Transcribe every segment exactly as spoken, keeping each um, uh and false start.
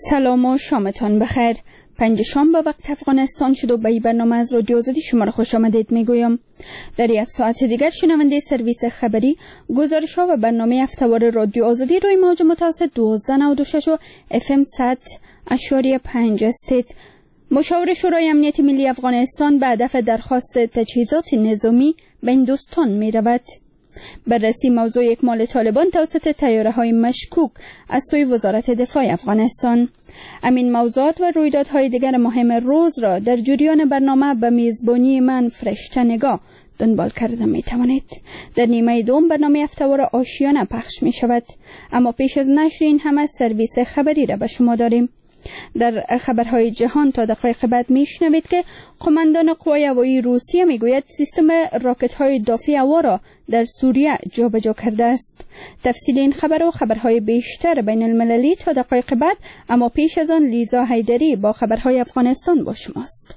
سلام و شامتان بخیر. پنجشنبه به وقت افغانستان شد و به این برنامه از رادیو آزادی شما را خوش آمدید میگویم. در یک ساعت دیگر شنونده سرویس خبری گزارش ها و برنامه هفته‌وار رادیو آزادی روی موج متوسط دوازده نود و شش و اف ام صد اشاری پنج استید. مشاور شورای امنیت ملی افغانستان به هدف درخواست تجهیزات نظامی به هندوستان می رود. بررسی موضوع اکمال طالبان توسط طیاره‌های مشکوک از سوی وزارت دفاع افغانستان. همین موضوعات و رویدادهای دیگر مهم روز را در جریان برنامه به میزبانی من فرشته نگاه دنبال کرده می توانید. در نیمه دوم برنامه هفته‌وار آشیانه پخش می شود، اما پیش از نشر این همه سرویس خبری را به شما داریم. در خبرهای جهان تا دقایق بعد میشنوید که قماندان قوای هوایی روسیه میگوید سیستم راکت‌های دافع هوا را در سوریه جابجا کرده است. تفصیل این خبر و خبرهای بیشتر بین المللی تا دقایق بعد، اما پیش از آن لیزا حیدری با خبرهای افغانستان با شماست.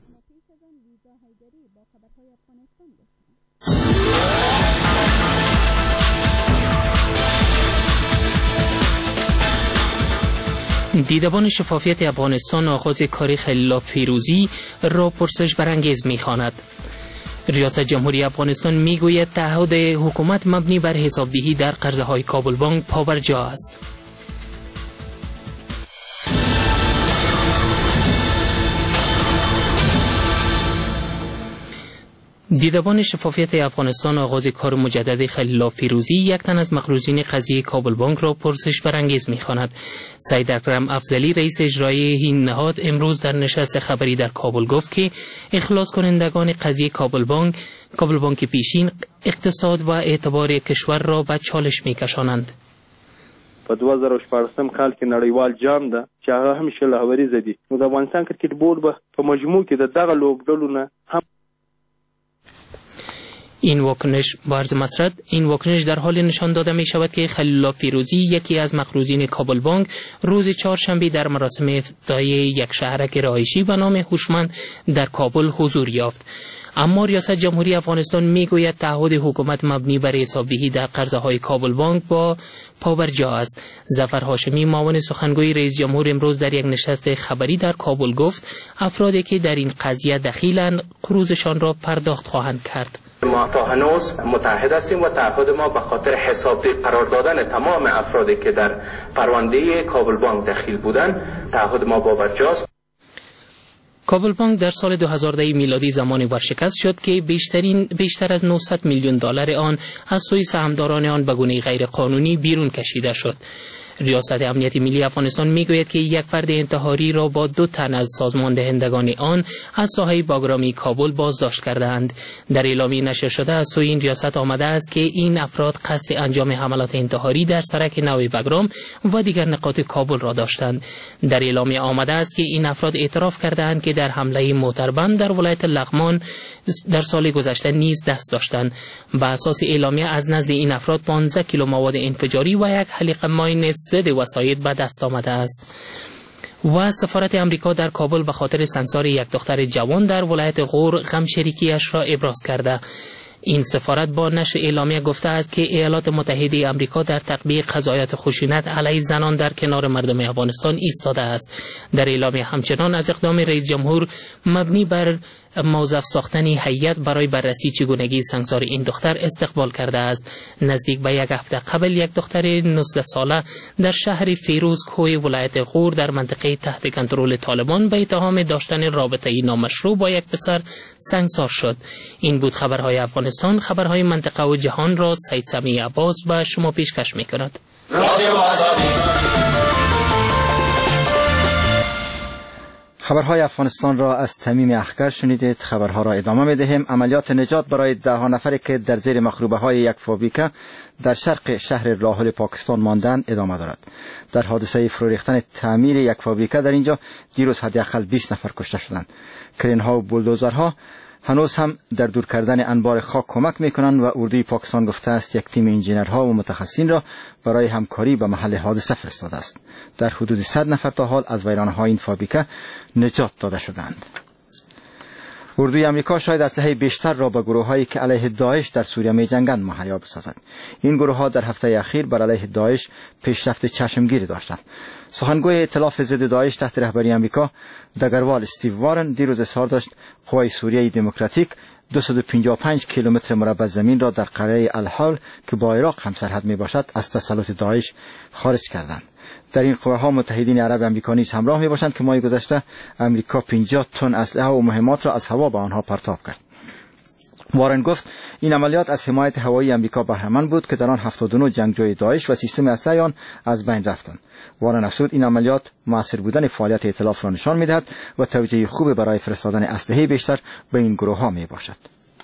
دیدبان شفافیت افغانستان آغاز کار خلیل فیروزی را پرسش برانگیز می‌خواند. ریاست جمهوری افغانستان میگوید تعهد حکومت مبنی بر حسابدهی در قرضه‌های کابل بانک پابرجا است. دیدبان شفافیت افغانستان آغاز کار مجدد خلیل فیروزی، یک تن از مقروضین قضیه کابل بانک را پرسش برانگیز می‌خواند. سید اکرم افضلی رئیس اجرایی این نهاد امروز در نشست خبری در کابل گفت که اخلاص کنندگان قضیه کابل بانک، کابل بانک پیشین اقتصاد و اعتبار کشور را به چالش می‌کشانند. په دوه زره و شپاړسم کال کې نړیوال جام ده چې هغه همیشه لاهوري زدي. نو د افغانستان کرکټ بورډ به په مجموع کې د دغه لوبډلو نه هم این واکنش بارز مسرد این واکنش در حال نشان داده می شود که خلیل فیروزی، یکی از مقروضین کابل بانک، روز چهارشنبه در مراسم افتتاحیه یک شهرک رهایشی به نام هوشمند در کابل حضور یافت. اما ریاست جمهوری افغانستان میگوید تعهد حکومت مبنی بر حسابدهی در قرضه‌های کابل بانک با پابرجا است. ظفر هاشمی معاون سخنگوی رئیس جمهور امروز در یک نشست خبری در کابل گفت افرادی که در این قضیه دخیلند قروضشان را پرداخت خواهند کرد. ما تا هنوز متحد هستیم و تعهد ما به خاطر حسابدهی قرار دادن تمام افرادی که در پرونده کابل بانک دخیل بودند، تعهد ما پابرجاست. کابل بانک در سال دو هزار و ده میلادی زمانی ورشکست شد که بیشترین بیشتر از نهصد میلیون دلار آن از سوی سهامداران آن به گونه غیر قانونی بیرون کشیده شد. ریاست امنیت ملی افغانستان میگوید که یک فرد انتحاری را با دو تن از سازمان دهندگان آن از ساحه باگرامی کابل بازداشت کردند. در اعلامیه نشر شده از سوی این ریاست آمده است که این افراد قصد انجام حملات انتحاری در سرک نو باگرام و دیگر نقاط کابل را داشتند. در اعلامیه آمده است که این افراد اعتراف کردند که در حمله موتربند در ولایت لغمان در سال گذشته نیز دست داشتند. بر اساس اعلامیه از نزد این افراد پانزده کیلو مواد انفجاری و یک حلیقه ماین ضد وسایط به دست آمده است. و سفارت امریکا در کابل به خاطر سنگسار یک دختر جوان در ولایت غور غم شریکیش را ابراز کرده. این سفارت با نشر اعلامیه گفته است که ایالات متحده آمریکا در تطبیق قضاوت خشونت علیه زنان در کنار مردم افغانستان ایستاده است. در اعلامیه همچنان از اقدام رئیس جمهور مبنی بر موظف ساختن هیئت برای بررسی چگونگی سنگسار این دختر استقبال کرده است. نزدیک به یک هفته قبل یک دختر نوزده ساله در شهر فیروزکوه ولایت غور در منطقه تحت کنترل طالبان به اتهام داشتن رابطه نامشروع با یک پسر سنگسار شد. این بود خبرهای افغانستان. خبرهای منطقه و جهان را سید سمیع عباس به شما پیشکش می‌کند. خبرهای افغانستان را از تمیم اخگر شنیدید. خبرها را ادامه می‌دهیم. عملیات نجات برای ده ها نفری که در زیر مخروبه های یک فابریکه در شرق شهر لاهور پاکستان ماندند ادامه دارد. در حادثه فرو ریختن تعمیر یک فابریکه در اینجا دیروز حداقل بیست نفر کشته شدند. کرین ها و بولدوزرها هنوز هم در دور کردن انبار خاک کمک میکنند و اردوی پاکستان گفته است یک تیم انجینرها و متخصصین را برای همکاری به محل حادثه فرستاده است. در حدود صد نفر تا حال از ویرانه‌های این فابریکه نجات داده شدند. اردوی آمریکا شاید اسلحه بیشتر را به گروه‌هایی که علیه داعش در سوریه می‌جنگند مهیا بسازد. این گروه‌ها در هفته اخیر بر علیه داعش پیشرفت چشمگیری داشتند. سخنگوی ائتلاف ضد داعش تحت رهبری آمریکا دگروال استیو وارن دیروز اظهار داشت قوای سوریه دموکراتیک دویست و پنجاه و پنج کیلومتر مربع زمین را در قلعه الحول که با عراق همسرحد میباشد از تسلط داعش خارج کردند. در این قوه‌ها متحدین عرب آمریکا نیز همراه میباشند که ماه گذشته آمریکا پنجاه تن اسلحه و مهمات را از هوا به آنها پرتاب کرد. وارن گفت این عملیات از حمایت هوایی آمریکا بهره‌مند بود که در آن هفتاد و نه جنگجوی داعش و سیستم اسلحه آن از بین رفتند. وارن افزود این عملیات مؤثر بودن فعالیت ائتلاف را نشان می‌دهد و توجیه خوبی برای فرستادن اسلحه بیشتر به این گروه‌ها میباشد.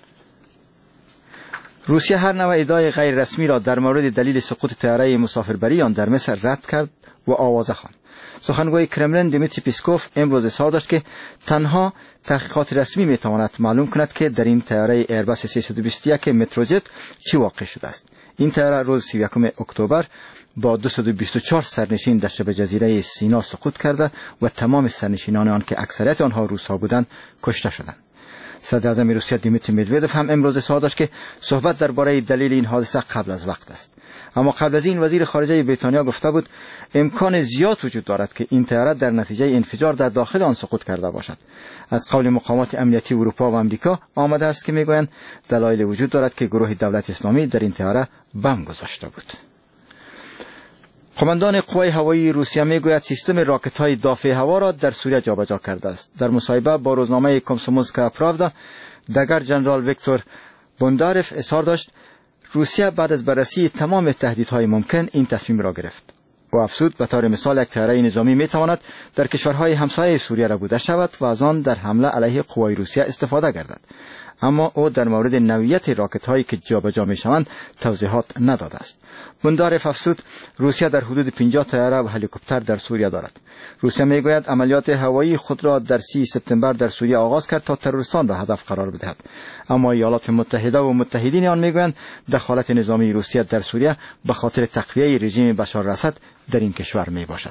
روسیه هر نوع ادعای غیر رسمی را در مورد دلیل سقوط طیاره مسافربری آن در مصر رد کرد و آوازه خواند. سخنگوی کرملین دیمیتری پیسکوف امروز اظهار داشت که تنها تحقیقات رسمی میتواند معلوم کند که در این طیاره ایرباس سیصد و بیست و یک متروجت چی واقع شده است. این طیاره روز سی و یکم اکتبر با دویست و بیست و چهار سرنشین در شبه جزیره سینا سقوط کرده و تمام سرنشینان آن که اکثریت آنها روس‌ها بودند کشته شدند. صدر اعظم روسیه دیمیتری مدودوف هم امروز اظهار داشت که صحبت درباره دلیل این حادثه قبل از وقت است. اما قبل از این وزیر خارجه بریتانیا گفته بود امکان زیاد وجود دارد که این طیاره در نتیجه انفجار در داخل آن سقوط کرده باشد. از قول مقامات امنیتی اروپا و آمریکا آمده است که میگویند دلایل وجود دارد که گروه دولت اسلامی در این طیاره بم گذاشته بود. قماندان قوای هوایی روسیه میگوید سیستم راکت‌های دافع هوا را در سوریه جابجا کرده است. در مصاحبه با روزنامه کومسومولسکا پراودا دگر جنرال ویکتور بونداروف اظهار داشت روسیه بعد از بررسی تمام تهدیدهای ممکن این تصمیم را گرفت. او افزود به طور مثال یک طیاره نظامی میتواند در کشورهای همسایه سوریه را بوده شود و از آن در حمله علیه قوای روسیه استفاده گردد. اما او در مورد نوعیت راکت‌هایی که جابجا میشوند توضیحات نداده است. بونداروف افزود روسیه در حدود پنجاه طیاره و هلیکوپتر در سوریه دارد. روسیه میگوید عملیات هوایی خود را در سی سپتامبر در سوریه آغاز کرد تا تروریستان را هدف قرار بدهد. اما ایالات متحده و متحدین آن میگویند دخالت نظامی روسیه در سوریه به خاطر تقویه رژیم بشار الاسد در این کشور میباشد.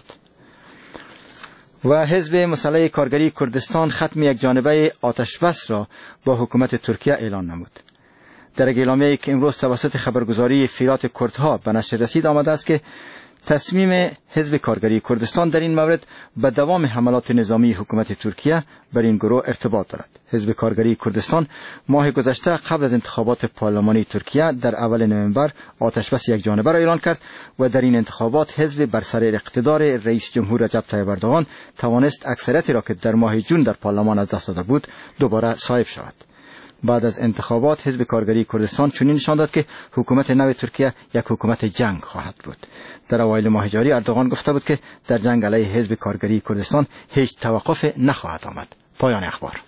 و حزب مسلح کارگری کردستان ختم یک جانبه آتش بس را با حکومت ترکیه اعلان نمود. در اعلامیه‌ای که امروز توسط خبرگزاری فیرات کردها به نشر رسید آمده است که تصمیم حزب کارگری کردستان در این مورد به دوام حملات نظامی حکومت ترکیه بر این گروه ارتباط دارد. حزب کارگری کردستان ماه گذشته قبل از انتخابات پارلمانی ترکیه در اول نوامبر آتش بس یک جانبه را اعلان کرد و در این انتخابات حزب بر سر اقتدار رئیس جمهور رجب طیب اردوغان توانست اکثریتی را که در ماه جون در پارلمان از دست داده بود دوباره صاحب شود. بعد از انتخابات حزب کارگری کردستان چنین نشان داد که حکومت نو ترکیه یک حکومت جنگ خواهد بود. در اوایل ماه جاری اردوغان گفته بود که در جنگ علیه حزب کارگری کردستان هیچ توقف نخواهد آمد. پایان اخبار.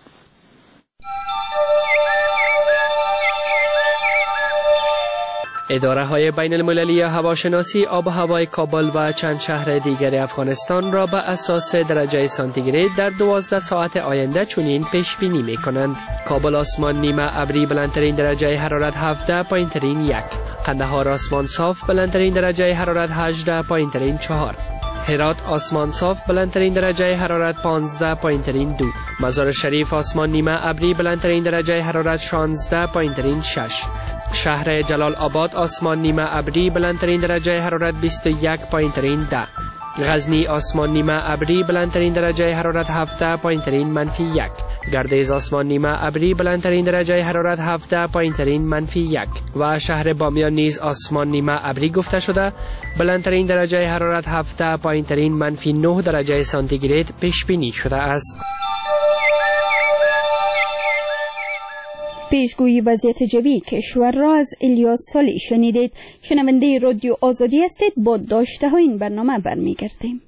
اداره های بین المللی هواشناسی آب و هوای کابل و چند شهر دیگر افغانستان را به اساس درجه سانتیگراد در دوازده ساعت آینده چنین پیش بینی می کنند. کابل آسمان نیمه ابری بلندترین درجه حرارت هفده پایین ترین یک. قندهار آسمان صاف بلندترین درجه حرارت هجده پایین ترین چهار. هرات آسمان صاف بلندترین درجه حرارت پانزده پایین ترین دو. مزار شریف آسمان نیمه ابری بلندترین درجه حرارت شانزده پایین ترین شش. شهر جلال آباد آسمان نیمه ابری بلندترین درجه حرارت بیست و یک پایین ترین ده. غزنی آسمان نیمه ابری بلندترین درجه حرارت هفده پایین ترین منفی یک. گردیز آسمان نیمه ابری بلندترین درجه حرارت هفده پایین ترین منفی یک. و شهر بامیان نیز آسمان نیمه ابری گفته شده بلندترین درجه حرارت هفده پایین ترین منفی نه درجه سانتیگراد پیش بینی شده است. پیشگویی وضعیت جوی کشور را از الیاس سالی شنیدید. شنونده رادیو آزادی هستید. با داشته ها این برنامه برمیگردیم.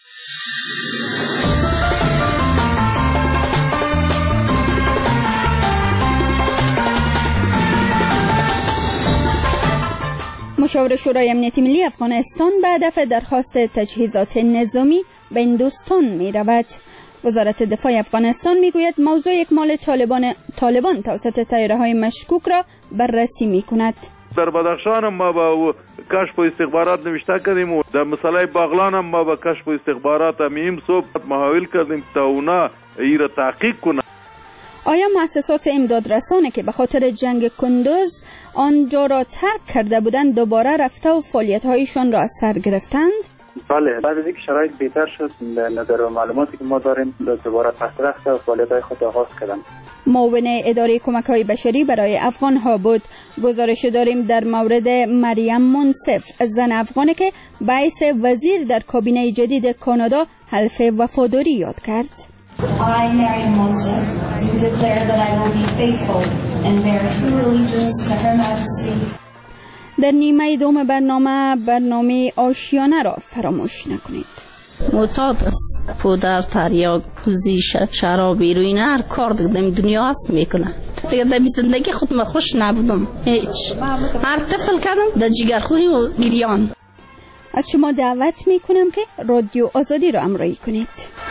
مشاور شورای امنیت ملی افغانستان به هدف درخواست تجهیزات نظامی به هندوستان می رود. وزارت دفاع افغانستان میگوید موضوع اکمال طالبان طالبان توسط طیاره‌های مشکوک را بررسی میکند. در بدخشان هم ما با کشف و استخبارات نوشته کردیم و در مسئله باغلان هم ما با کشف و استخبارات همیم صبح محاول کردیم تا اونا ای را تحقیق کنند. آیا مؤسسات امدادرسانه که به خاطر جنگ کندوز آنجا را ترک کرده بودند دوباره رفته و فعالیت‌هایشان را از سر گرفتند؟ بله، بعد از اینکه شرایط بهتر شد نظر و معلوماتی که ما داریم دوباره پس رفته و فعالیت‌های خود آغاز کردند. معاون اداره کمک‌های بشری برای افغان‌ها بود. گزارش داریم در مورد مریم منصف، زن افغانی که باعث وزیر در کابینه جدید کانادا حلف وفاداری یاد کرد. I, Mariam Monsef, do declare that I will be faithful and bear true allegiance to Her Majesty. در نیمه دوم برنامه برنامه آشیانه را فراموش نکنید. معتاد است پودر تریاک کوزی شرابی رو این هر کار دیگه دنیا هست میکنه. دیگه در زندگی خود من خوش نبودم هیچ. هر طفل کردم در جگرخوری و گریان. از شما دعوت میکنم که رادیو آزادی را همراهی کنید.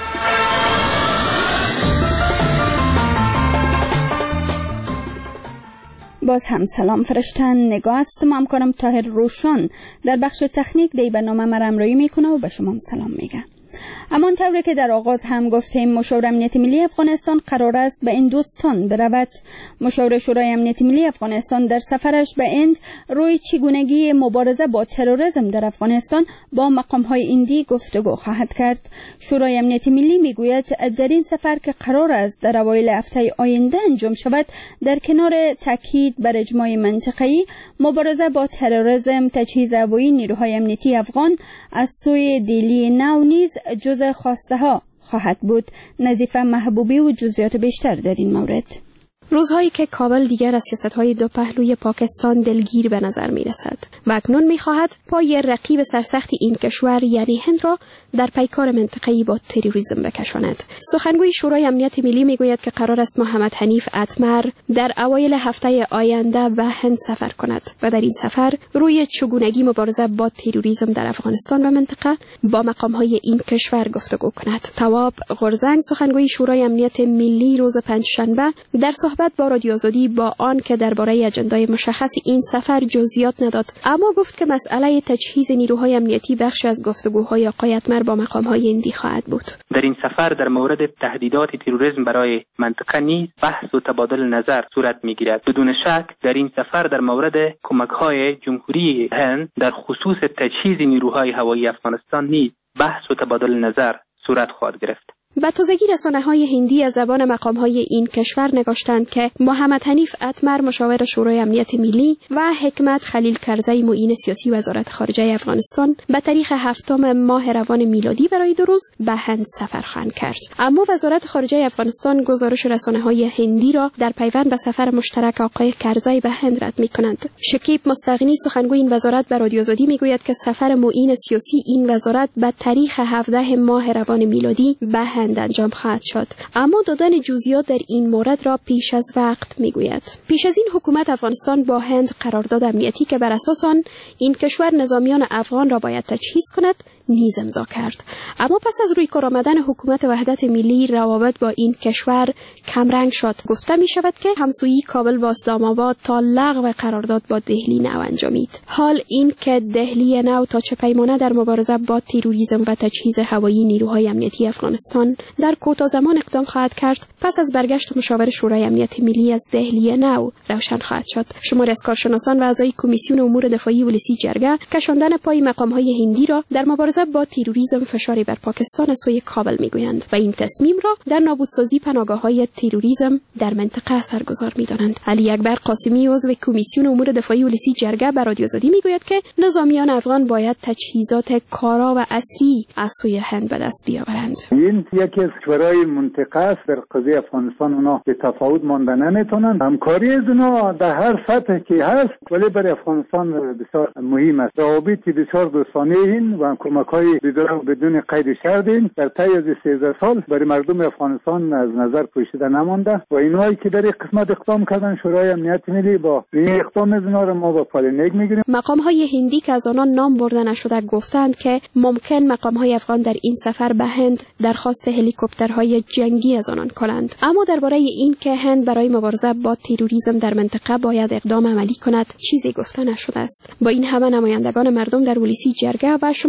باز هم سلام فرشتن، نگاه هستم، همکارم طاهر روشن در بخش تکنیک دی برنامه ما را همراهی میکنه و به شما سلام میگه. اما طوری که در آغاز هم گفتیم، مشاور امنیت ملی افغانستان قرار است به هندوستان برود. مشاور شورای امنیت ملی افغانستان در سفرش به هند روی چگونگی مبارزه با تروریسم در افغانستان با مقام‌های هندی گفتگو خواهد کرد. شورای امنیت ملی میگوید در این سفر که قرار است در اوایل هفته آینده انجام شود، در کنار تاکید بر اجماع منطقه‌ای، مبارزه با تروریسم، تجهیز هوایی نیروهای امنیتی افغان از سوی دلی نو نیز جزء خواسته ها خواهد بود. نظیفه محبوبی و جزئیات بیشتر در این مورد. روزهایی که کابل دیگر از سیاست‌های دو پهلوی پاکستان دلگیر به نظر می‌رسد و اکنون می‌خواهد پای رقیب سرسخت این کشور یعنی هند را در پیکار منطقه‌ای با تروریسم بکشاند. سخنگوی شورای امنیت ملی می‌گوید که قرار است محمد حنیف اتمر در اوایل هفته آینده به هند سفر کند و در این سفر روی چگونگی مبارزه با تروریسم در افغانستان و منطقه با مقام‌های این کشور گفتگو کند. تواب غرزنگ، سخنگوی شورای امنیت ملی، روز پنجشنبه در بعد با رادیو آزادی با آن که درباره اجندای مشخص این سفر جزئیات نداد، اما گفت که مسئله تجهیز نیروهای امنیتی بخش از گفتگوهای آقای اتمر با مقام‌های هندی خواهد بود. در این سفر در مورد تهدیدات تروریسم برای منطقه نیز بحث و تبادل نظر صورت می‌گیرد. بدون شک در این سفر در مورد کمک‌های جمهوری هند در خصوص تجهیز نیروهای هوایی افغانستان نیز بحث و تبادل نظر صورت خواهد گرفت. به تازگی رسانه‌های هندی از زبان مقام‌های این کشور نگاشتند که محمد حنیف اتمر، مشاور شورای امنیت ملی، و حکمت خلیل کرزی، معین سیاسی وزارت خارجه افغانستان، به تاریخ هفتم ماه روان میلادی برای دو روز به هند سفر خواهند کرد. اما وزارت خارجه افغانستان گزارش رسانه‌های هندی را در پیوند به سفر مشترک آقای کرزی به هند رد می‌کنند. شکیب مستغنی، سخنگوی این وزارت، به رادیو آزادی می‌گوید که سفر معین سیاسی این وزارت به تاریخ هفدهم ماه روان میلادی به هند انجام خواهد شد، اما دادن جزئیات در این مورد را پیش از وقت میگوید. پیش از این حکومت افغانستان با هند قرارداد امنیتی که بر اساس آن این کشور نظامیان افغان را باید تجهیز کند نیز امضا کرد. اما پس از روی کار آمدن حکومت وحدت ملی روابط با این کشور کمرنگ شد. گفته می شود که همسویی کابل با اسلام آباد تا لغو قرارداد با دهلی نو انجامید. حال این که دهلی نو تا چه پیمانه در مبارزه با تروریسم و تجهیز هوایی نیروهای امنیتی افغانستان در کوتاه زمان اقدام خواهد کرد، پس از برگشت مشاور شورای امنیت ملی از دهلی نو روشن خواهد شد. شماری از کارشناسان و اعضای کمیسیون امور دفاعی ولسی جرگه کشاندن پای مقام‌های هندی را در مبارزه با تروریسم فشاری بر پاکستان از سوی کابل میگویند و این تصمیم را در نابودسازی پناهگاه‌های تروریسم در منطقه اثرگذار می‌دانند. علی اکبر قاسمی، عضو کمیسیون امور دفاعی ولسی جرگه، بر رادیو آزادی میگوید که نظامیان افغان باید تجهیزات کارا و اصلی از سوی هند به دست بیاورند. این یکی از کشورهای منطقه است در قضیه افغانستان. اونا به تفاوت مانده نمیتونن. همکاری از اونا در هر سطح که هست ولی برای افغانستان بسیار مهم است. روابط بسیار دوستانه این و کمک‌های بدون بدون قید شرط در طی از سیزده سال برای مردم افغانستان از نظر پوشیده نمانده و اینایی که در این قسمت اقدام کردن شورای امنیت ملی با این اقدام از اونا را ما با پالنگ میگیریم. مقام‌های هندی که از آنان نام برده نشده گفتند که ممکن مقام‌های افغان در این سفر به هند درخواست هلیکوپترهای جنگی از آنان کنند، اما درباره این که هند برای مبارزه با تروریسم در منطقه باید اقدام عملی کند چیزی گفته نشده است. با این همه نمایندگان مردم در ولسی جرگه و شماری از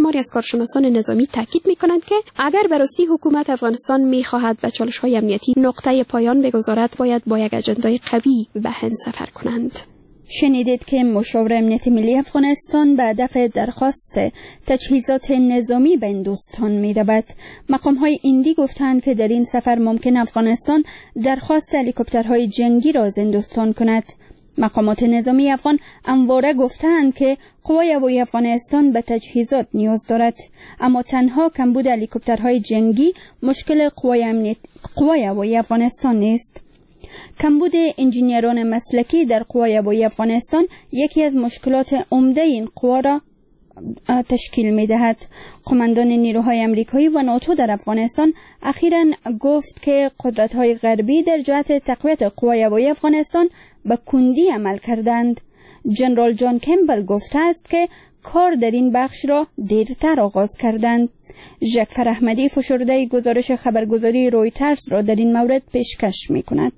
کارشناسان نظامی تاکید می‌کنند که اگر به راستی حکومت افغانستان می‌خواهد به چالش‌های امنیتی نقطه پایان بگذارد، باید با یک اجندای قوی به هند سفر کنند. شنیدید که مشاور امنیت ملی افغانستان به هدف درخواست تجهیزات نظامی به هندوستان می رود. مقام‌های هندی گفتند که در این سفر ممکن افغانستان درخواست هلیکوپترهای جنگی را از هندوستان کند. مقامات نظامی افغان همواره گفتند که قوای هوایی افغانستان به تجهیزات نیاز دارد، اما تنها کمبود هلیکوپترهای جنگی مشکل قوای امنیت قوای هوایی افغانستان نیست. کمبود انجینیران مسلکی در قوای هوایی افغانستان یکی از مشکلات عمده این قوا را تشکیل می دهد. قماندان نیروهای امریکایی و ناتو در افغانستان اخیراً گفت که قدرت‌های غربی در جهت تقویت قوای هوایی افغانستان به کندی عمل کردند. جنرال جان کمبل گفته است که کار در این بخش را دیرتر آغاز کردند. ژکفر احمدی فشرده گزارش خبرگزاری رویترز را در این مورد پیشکش می کند.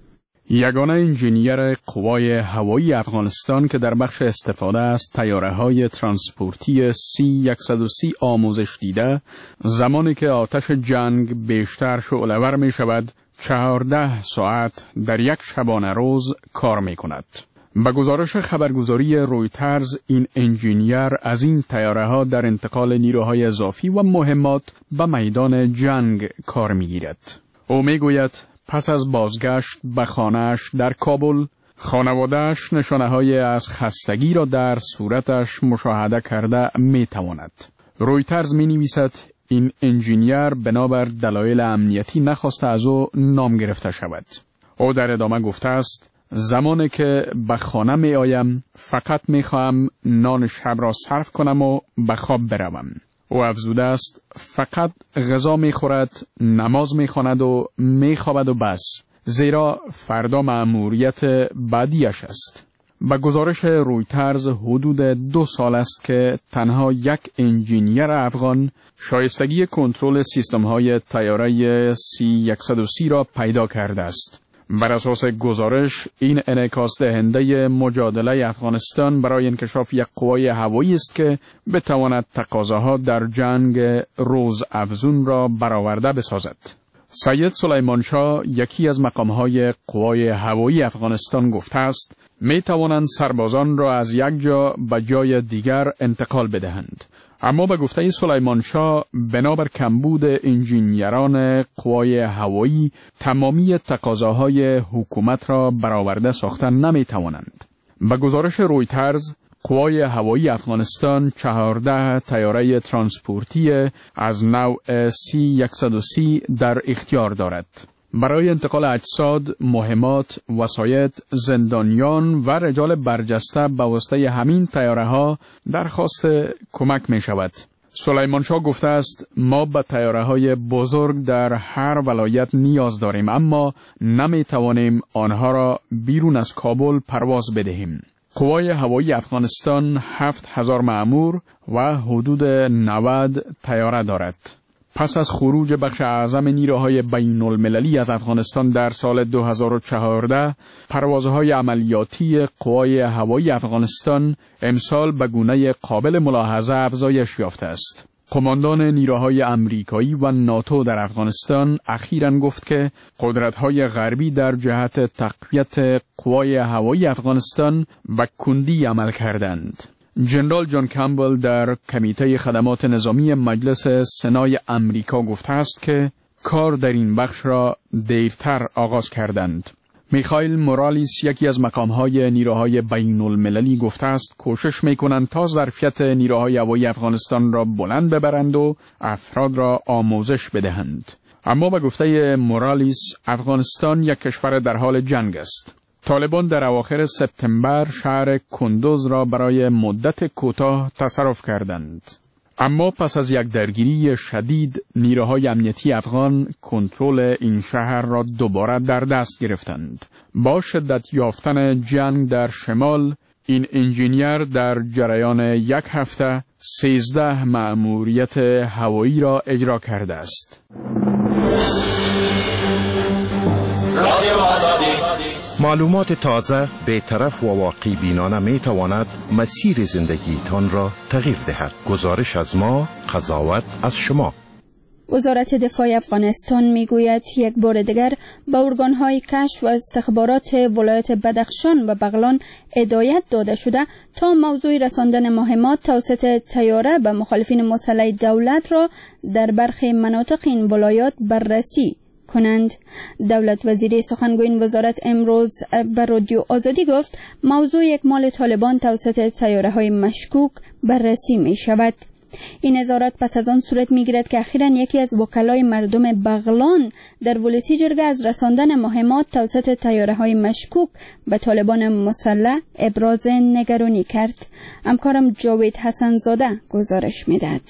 یگانه انجینیر قوای هوایی افغانستان که در بخش استفاده از طیاره‌های ترانسپورتی سی صد و سی آموزش دیده، زمانی که آتش جنگ بیشتر شعله‌ور می شود، چهارده ساعت در یک شبانه روز کار می کند. به گزارش خبرگزاری رویترز، این انجینیر از این طیاره‌ها در انتقال نیروهای اضافی و مهمات به میدان جنگ کار می گیرد. او می گوید پس از بازگشت به خانه‌اش در کابل، خانواده‌اش نشانه‌های از خستگی را در صورتش مشاهده کرده می‌تواند. رویترز می‌نویسد این انجینیر بنابر دلایل امنیتی نخواسته از او نام گرفته شود. او در ادامه گفته است زمانی که به خانه می‌آیم فقط می‌خواهم نان شب را صرف کنم و به خواب بروم. او افزوده است فقط غذا می‌خورد، نماز می‌خواند و می‌خوابد و بس، زیرا فردا مأموریت بعدیش است. به گزارش رویترز حدود دو سال است که تنها یک انجینیر افغان شایستگی کنترل سیستم‌های طیاره سی صد و سی را پیدا کرده است. بر اساس گزارش، این انعکاس دهنده مجادله افغانستان برای انکشاف یک قوای هوایی است که بتواند تقاضاها در جنگ روز افزون را برآورده بسازد. سید سلیمان شاه، یکی از مقام‌های قوای هوایی افغانستان، گفته است می توانند سربازان را از یک جا به جای دیگر انتقال بدهند. اما به گفته سلیمان شاه، بنابر کمبود انجینیران قوای هوایی تمامی تقاضاهای حکومت را برآورده ساختن نمی توانند. به گزارش رویترز، قوای هوایی افغانستان چهارده طیاره ترانسپورتی از نوع سی صد و سی در اختیار دارد. برای انتقال اجساد، مهمات، وسایط، زندانیان و رجال برجسته به واسطه همین طیاره‌ها درخواست کمک می شود. سلیمان شاه گفته است ما به طیاره‌های بزرگ در هر ولایت نیاز داریم، اما نمی توانیم آنها را بیرون از کابل پرواز بدهیم. قوای هوایی افغانستان هفت هزار مأمور و حدود نود طیاره دارد. پس از خروج بخش اعظم نیروهای بین المللی از افغانستان در سال دو هزار و چهارده، پروازهای عملیاتی قوای هوایی افغانستان امسال به گونه قابل ملاحظه افزایش یافته است. قماندان نیروهای امریکایی و ناتو در افغانستان اخیراً گفت که قدرت‌های غربی در جهت تقویت قوای هوایی افغانستان به کندی عمل کردند. جنرال جان کمبل در کمیته خدمات نظامی مجلس سنای امریکا گفته است که کار در این بخش را دیرتر آغاز کردند. میخائیل مورالیس، یکی از مقام‌های نیروهای بین المللی، گفته است کوشش میکنند تا ظرفیت نیروهای هوایی افغانستان را بلند ببرند و افراد را آموزش بدهند. اما به گفته مورالیس، افغانستان یک کشور در حال جنگ است. طالبان در اواخر سپتامبر شهر کندوز را برای مدت کوتاه تصرف کردند. اما پس از یک درگیری شدید، نیروهای امنیتی افغان کنترل این شهر را دوباره در دست گرفتند. با شدت یافتن جنگ در شمال، این انجینیر در جریان یک هفته سیزده مأموریت هوایی را اجرا کرده است. رادیو آزادی، معلومات تازه، بی‌طرف و واقعی بینانه می تواند مسیر زندگیتان را تغییر دهد. گزارش از ما، قضاوت از شما. وزارت دفاع افغانستان میگوید یک بار دیگر به ارگان‌های کشف و استخبارات ولایت بدخشان و بغلان هدایت داده شده تا موضوع رساندن مهمات توسط طیاره به مخالفین مسلح دولت را در برخی مناطق این ولایات بررسی کنند. دولت وزیر سخنگوی این وزارت امروز به رادیو آزادی گفت موضوع اکمال طالبان توسط طیاره‌های مشکوک بررسی می شود. این نظارت پس از آن صورت میگیرد که اخیراً یکی از وکلای مردم بغلان در ولسی جرگه از رساندن مهمات توسط طیاره‌های مشکوک به طالبان مسلح ابراز نگرانی کرد. همکارم جاوید حسن زاده گزارش میدهد.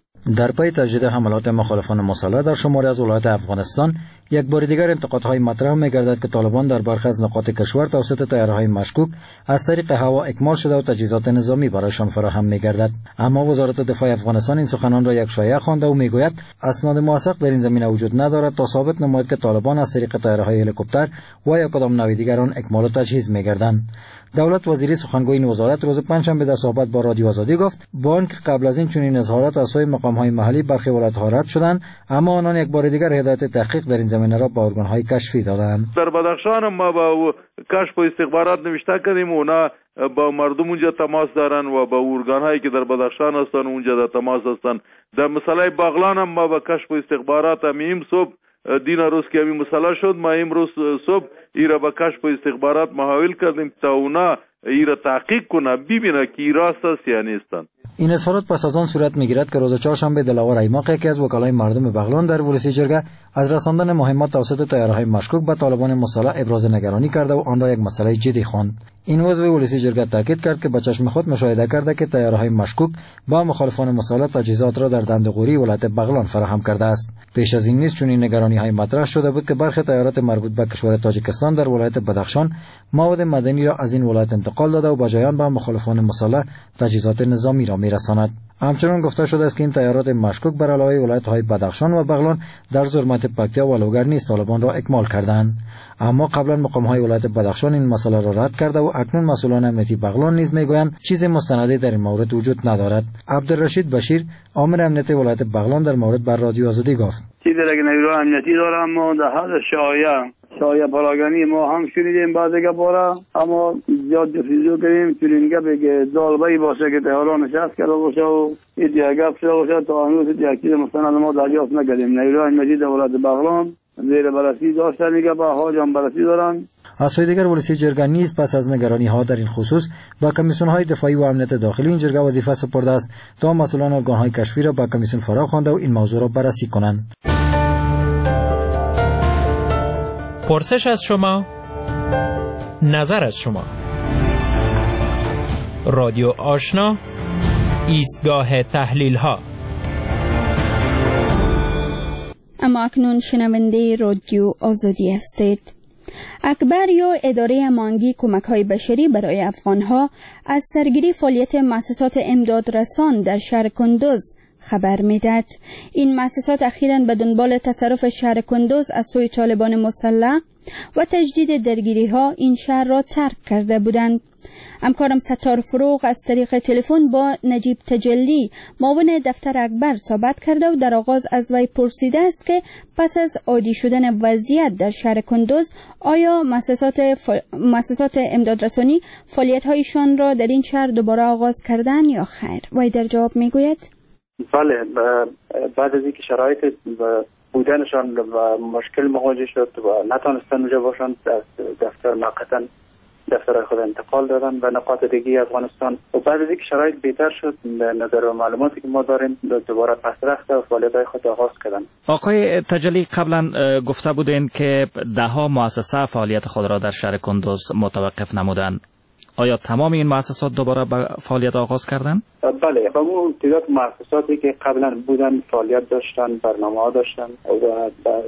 در پی تجدید حملات مخالفان مسلح در شماری از ولایات افغانستان یک بار دیگر انتقادهای مطرح می‌گردد که طالبان در برخی از نقاط کشور توسط طیاره‌های مشکوک از طریق هوا اکمال شده و تجهیزات نظامی برایشان فراهم می‌گردد. اما وزارت دفاع افغانستان این سخنان را یک شایعه خوانده و میگوید اسناد موثق در این زمینه وجود ندارد تا ثابت نماید که طالبان از طریق طیاره‌های هلیکوپتر و یا کدام نوع دیگر آن اکمال و تجهیز می‌گردند. دولت وزیر سخنگوی این وزارت روز پنجشنبه در صحبت با رادیو آزادی گفت با آنکه قبل از این چنین اظهارات از سوی مقام‌های محلی برخی ولایت‌ها رد شدند، اما آنان یک بار دیگر هدایت تحقیق در این زمینه را به ارگان‌های کشفی دادند. در بدخشان ما با کشف و استخبارات نوشته کردیم، اونا با مردم اونجا تماس دارن و با ارگان‌هایی که در بدخشان هستن اونجا در تماس هستن. در مسئله بغلان هم ما با کشف و استخبارات هم صبح دین روز که همین مسئله شد، ما امروز صبح ایرا با کشف و استخبارات محاول کردیم تا اونا ایرا تحقیق کنه ببینه که راست است یا نیستن. این اظهارات پس از آن صورت میگیرد که روز چهارشنبه دلاور ایماق یکی از وکلای مردم بغلان در ولسی جرگه از رساندن مهمات توسط طیاره‌های مشکوک به طالبان مسلح ابراز نگرانی کرده و آن را یک مسئله جدی خواند. این عضو ولسی جرگه تاکید کرد که به چشم خود مشاهده کرده که طیاره‌های مشکوک با مخالفان مسلح تجهیزات را در دندقوری ولایت بغلان فراهم کرده است. پیش از این نیز چنین نگرانی‌های مطرح شده بود که برخی طیارات مربوط به کشور تاجیکستان در ولایت بدخشان مواد مدنی را از این ولایت انتقال داده و با جایان به مخالفان مسلح تجهیزات نظامی را می‌رساند. همچنین گفته شده است که این طیارات مشکوک بر علاوه ولایت‌های بدخشان و بغلان در زرمت پکتیا و لوگر نیز طالبان را اکمال کردند. اما قبلا مقام‌های ولایت بدخشان این مسئله را رد کرده و اکنون مسئولان امنیتی بغلان نیز میگویند چیز مستندی در این مورد وجود ندارد. عبدالرشید بشیر امر امنیتی ولایت بغلان در مورد بر رادیو آزادی گفت: چیزی که نیروی امنیتی دارم ما در حد شایعه شایعه پراگانی ما هم شنیدیم بعضی گپارا، اما زیاد جستجو کردیم چنین گپی که دالبایی باشه که تهران نشست کرده باشه و این دیگه گپ شده باشه تا هنوز یک چیز مستند ما دریافت نکردیم. نیروی امنیتی در ولایت بغلان زیر بررسی داشتن، میگه با حاج هم بررسی دارن. از سوی دیگر ولسی جرگه نیز پس از نگرانی ها در این خصوص با کمیسیون های دفاعی و امنیت داخلی این جرگه وظیفه سپرده است تا مسئولان ارگان های کشفی را با کمیسیون فرا خوانده و این موضوع را بررسی کنند. پرسش از شما، نظر از شما. رادیو آشنا، ایستگاه تحلیل ها. اما اکنون شنونده رادیو آزادی هستید. اکبر یا اداره امانگی کمک‌های بشری برای افغان‌ها از سرگیری فعالیت مؤسسات امدادرسان در شهر کندوز خبر می‌دهد. این مؤسسات اخیراً به دنبال تصرف شهر کندوز از سوی طالبان مسلح و تجدید درگیری‌ها این شهر را ترک کرده بودند. همکارم ستار فروغ از طریق تلفن با نجیب تجلی معاون دفتر اکبر صحبت کرده و در آغاز از وی پرسیده است که پس از عادی شدن وضعیت در شهر کندوز آیا مؤسسات ف... مؤسسات امدادرسانی فعالیت‌هایشان را در این شهر دوباره آغاز کردن یا خیر؟ وی در جواب میگوید: بله، بعد از اینکه شرایط بودنشان و مشکل مواجه شد و نتانستن اونجا باشند، دفتر موقتا دفتر خود انتقال دادن به نقاط دیگه افغانستان و بعد از اینکه شرایط بهتر شد نظر و معلوماتی که ما داریم دوباره پس رفت و فعالیت‌های خود آغاز کردن. آقای تجلی، قبلا گفته بودین که ده ها مؤسسه فعالیت خود را در شهر کندوز متوقف نمودند. آیا تمام این مؤسسات دوباره به فعالیت آغاز کردند؟ بله، با اون تعداد مؤسساتی که قبلا بودن فعالیت داشتن، برنامه ها داشتن و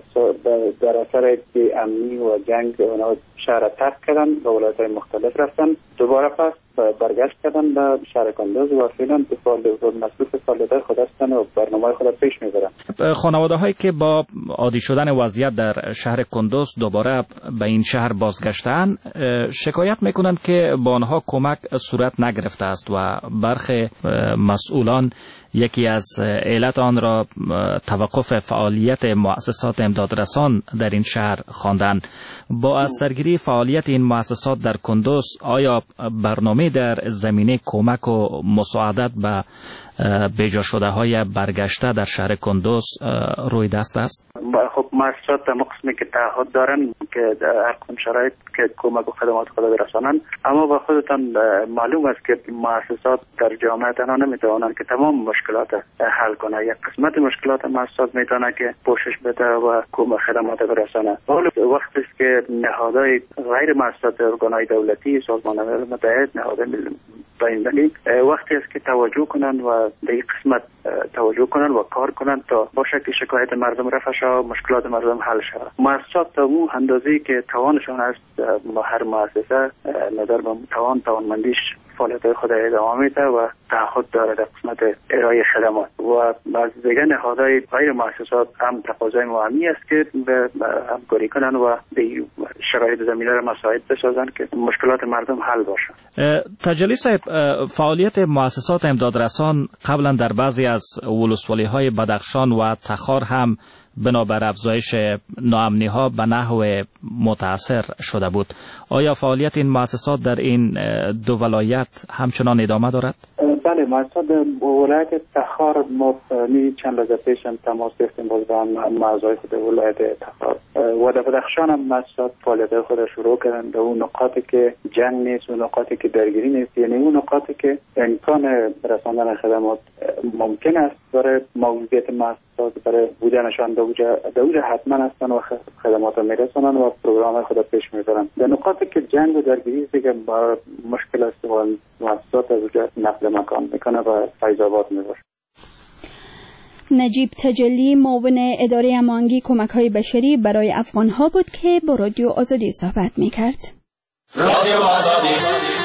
در اثر امنی و جنگ اونا شهر ترک کردن و ولایت‌های مختلف رفتن، دوباره پس برگشت کردن به شهر کندوز و فعلا به فعالیت مصروف فعالیت‌های خود هستن و برنامه‌های خود پیش می‌برن. خانواده‌هایی که با عادی شدن وضعیت در شهر کندوز دوباره به این شهر بازگشتن شکایت می‌کنند که با آنها کمک صورت نگرفته است و برخی مسئولان یکی از علت آن را توقف فعالیت مؤسسات امدادرسان در این شهر خواندند. با از سرگیری فعالیت این مؤسسات در کندوز آیا برنامه در زمینه کمک و مساعدت به بجا شده های برگشته در شهر کندوز روی دست است؟ خب مؤسسات در قسمی که تعهد دارن که در هر کدام شرایط که کمک و خدمات خود برسانند، اما با خودتان معلوم است که مؤسسات در جامعه تنها نمیتوانند که تمام مشکلات حل کنند. یک قسمت مشکلات مؤسسات میتونه که پوشش بده و کمک خدمات برسانه. حالا وقتی است که نهادهای غیر مؤسسات ارگانهای دولتی، سازمان ملل متحد، نهادهای بین‌المللی وقتی است که توجه کنند و به این قسمت توجه کنند و کار کنند تا باشه که شکایت مردم رفع شود، مشکلات مردم حل شود. مؤسسات تا اون اندازه‌ای که توانشان است، هر مؤسسه نظر به توان توانمندیش فعالیت خود ادامه میده و تعهد داره در قسمت ارائه خدمات و از دیگر نهادهای غیر مؤسسات هم تقاضای مهمی است که به همکاری کنند و به شرایط زمینه را مساعد بسازند که مشکلات مردم حل باشه. تجلی صاحب، فعالیت مؤسسات امدادرسان قبلا در بعضی از ولسوالی‌های بدخشان و تخار هم بنابر افزایش ناامنی ها به نحو متاثر شده بود. آیا فعالیت این مؤسسات در این دو ولایت همچنان ادامه دارد؟ بله، مؤسسات ولایت تخار ما چند لحظه پیش هم تماس گرفتیم باز با اعضای خود ولایت تخار و در بدخشان هم مؤسسات فعالیت خود شروع کردن در اون نقاطی که جنگ نیست، اون نقاطی که درگیری نیست، یعنی اون نقاطی که امکان رساندن خدمات ممکن است برای موجودیت مؤسسات، برای بودنشان در اونجا حتما هستن و خدمات رو میرسونن و پروگرام خود پیش میبرن. در نقاطی که جنگ و درگیری است که مشکل است و مؤسسات از اونجا نقل مکان میکنه و فیض آباد میبره. نجیب تجلی، معاون اداره هماهنگی کمک‌های بشری برای افغان‌ها بود که با رادیو آزادی صحبت میکرد. رادیو آزادی.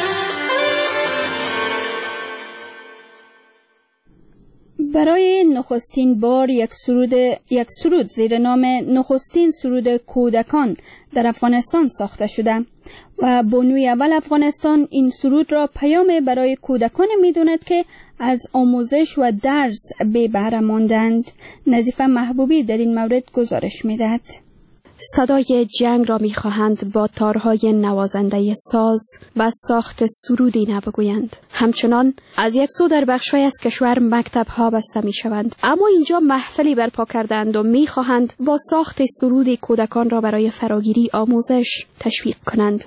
برای نخستین بار یک سرود یک سرود زیر نام نخستین سرود کودکان در افغانستان ساخته شده و بانوی اول افغانستان این سرود را پیام برای کودکان می‌داند که از آموزش و درس بی بهره ماندند. نظیفه محبوبی در این مورد گزارش می‌دهد. صدای جنگ را می‌خواهند با تارهای نوازنده ساز و ساخت سرودی نبگویند. همچنان از یک سو در بخش‌های از کشور مکتب‌ها بسته می‌شوند، اما اینجا محفلی برپا کردند و می‌خواهند با ساخت سرودی کودکان را برای فراگیری آموزش تشویق کنند.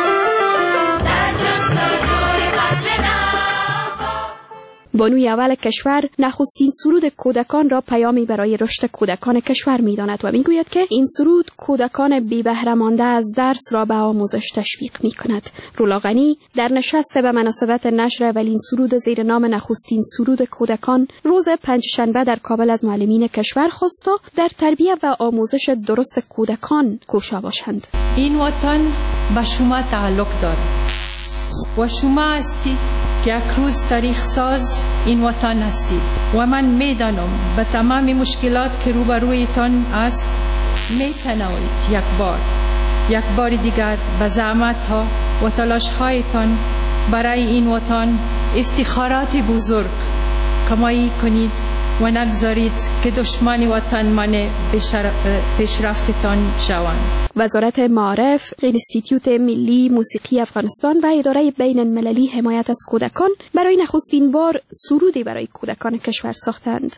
بانوی اول کشور نخستین سرود کودکان را پیامی برای رشد کودکان کشور می‌داند و می‌گوید که این سرود کودکان بی بهره مانده از درس را به آموزش تشویق می‌کند. رولا غنی در نشست به مناسبت نشر اولین سرود زیر نام نخستین سرود کودکان روز پنجشنبه در کابل از معلمین کشور خواست تا در تربیت و آموزش درست کودکان کوشا باشند. این وطن به شما تعلق دارد و شما هستید که یک روز تاریخ ساز این وطن هستید و من میدانم به تمام مشکلات که روبرویتان است میتوانید یک بار یک بار دیگر به زحمت ها و تلاش هایتان برای این وطن افتخارات بزرگ کمایی کنید و نگذارید که دشمن وطن مانع پیشرفتتان شوند. وزارت معارف، اینستیتوت ملی موسیقی افغانستان و اداره بین المللی حمایت از کودکان برای نخستین بار سرودی برای کودکان کشور ساختند.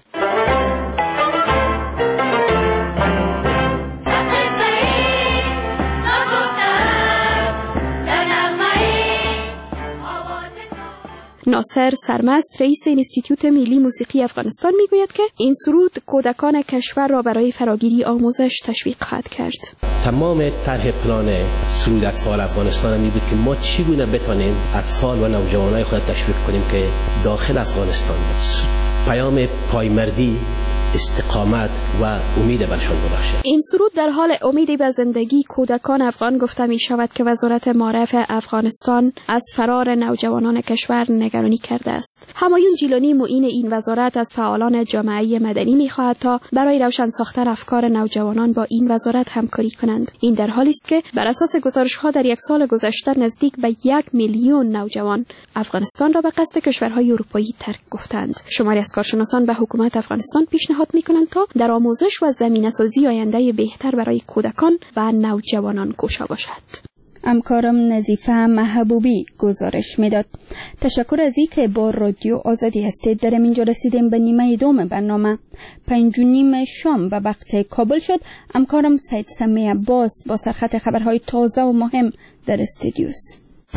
ناصر سرمست رئیس انستیتوت ملی موسیقی افغانستان میگوید که این سرود کودکان کشور را برای فراگیری آموزش تشویق خواهد کرد. تمام طرح پلان سرود اطفال افغانستان می بود که ما چگونه بتانیم اطفال و نوجوانای خود تشویق کنیم که داخل افغانستان پیام پایمردی، استقامت و امید برشان ببخشد. این سرود در حال امید به زندگی کودکان افغان گفته می شود که وزارت معارف افغانستان از فرار نوجوانان کشور نگرانی کرده است. همایون جیلانی معین این وزارت از فعالان جامعه مدنی می خواهد تا برای روشن ساختن افکار نوجوانان با این وزارت همکاری کنند. این در حالی است که بر اساس گزارش ها در یک سال گذشته نزدیک به یک میلیون نوجوان افغانستان را به قصد کشورهای اروپایی ترک گفتند. شماری از کارشناسان به حکومت افغانستان پیشنهاد میکنند تا در آموزش و زمینه‌سازی آینده بهتر برای کودکان و نوجوانان کوشا باشد. همکارم نظیفه محبوبی گزارش میداد. تشکر از اینکه با رادیو آزادی هستید. در اینجا رسیدیم به نیمه دوم برنامه. پنج و نیم شام به وقت کابل شد. همکارم سید سمی عباس با سرخط خبرهای تازه و مهم در استودیوست.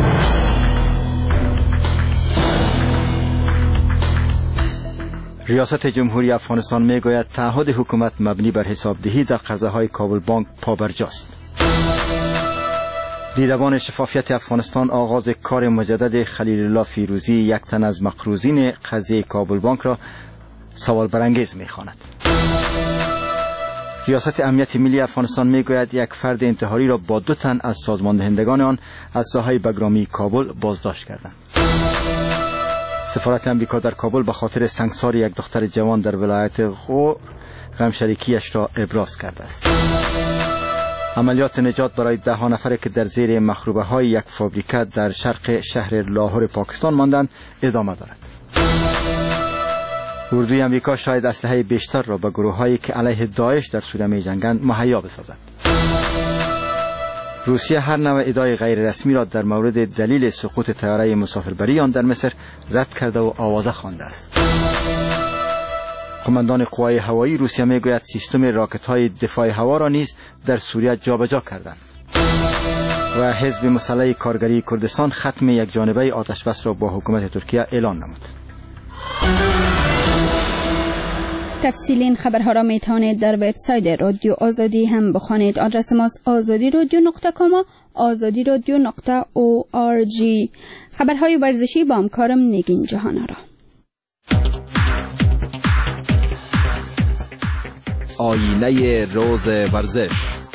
ریاست جمهوری افغانستان میگوید تعهد حکومت مبنی بر حسابدهی در قرضه‌های کابل بانک پابرجاست. دیدبان شفافیت افغانستان آغاز کار مجدد خلیل الله فیروزی، یک تن از مقروضین قضیه کابل بانک را سوال برانگیز می‌خواند. ریاست امنیت ملی افغانستان میگوید یک فرد انتحاری را با دو تن از سازماندهندگان آن از ساحه بگرامی کابل بازداشت کردند. سفارت امریکا در کابل به خاطر سنگسار یک دختر جوان در ولایت غور غمشریکیش را ابراز کرده است. عملیات نجات برای ده ها نفر که در زیر مخروبه های یک فابریکه در شرق شهر لاهور پاکستان ماندند ادامه دارد. اردوی امریکا شاید اسلحه بیشتر را به گروه هایی که علیه داعش در سوریه می جنگند مهیا بسازد. روسیه هر نوع ادعای غیر رسمی را در مورد دلیل سقوط طیاره مسافربری آن در مصر رد کرده و آوازه خوانده است. قماندان قوای هوایی روسیه میگوید سیستم راکت های دفاع هوا را نیز در سوریه جابجا کردند. و حزب مسلح کارگری کردستان ختم یک جانبه آتش بس را با حکومت ترکیه اعلان نمود. تفصیل این خبرها را می توانید در وبسایت رادیو آزادی هم بخوانید. آدرس ماست آزادی رادیو نقطه کام و آزادی رادیو نقطه او آر جی. خبرهای ورزشی با همکارم نگین جهانارا. آینه روز ورزش.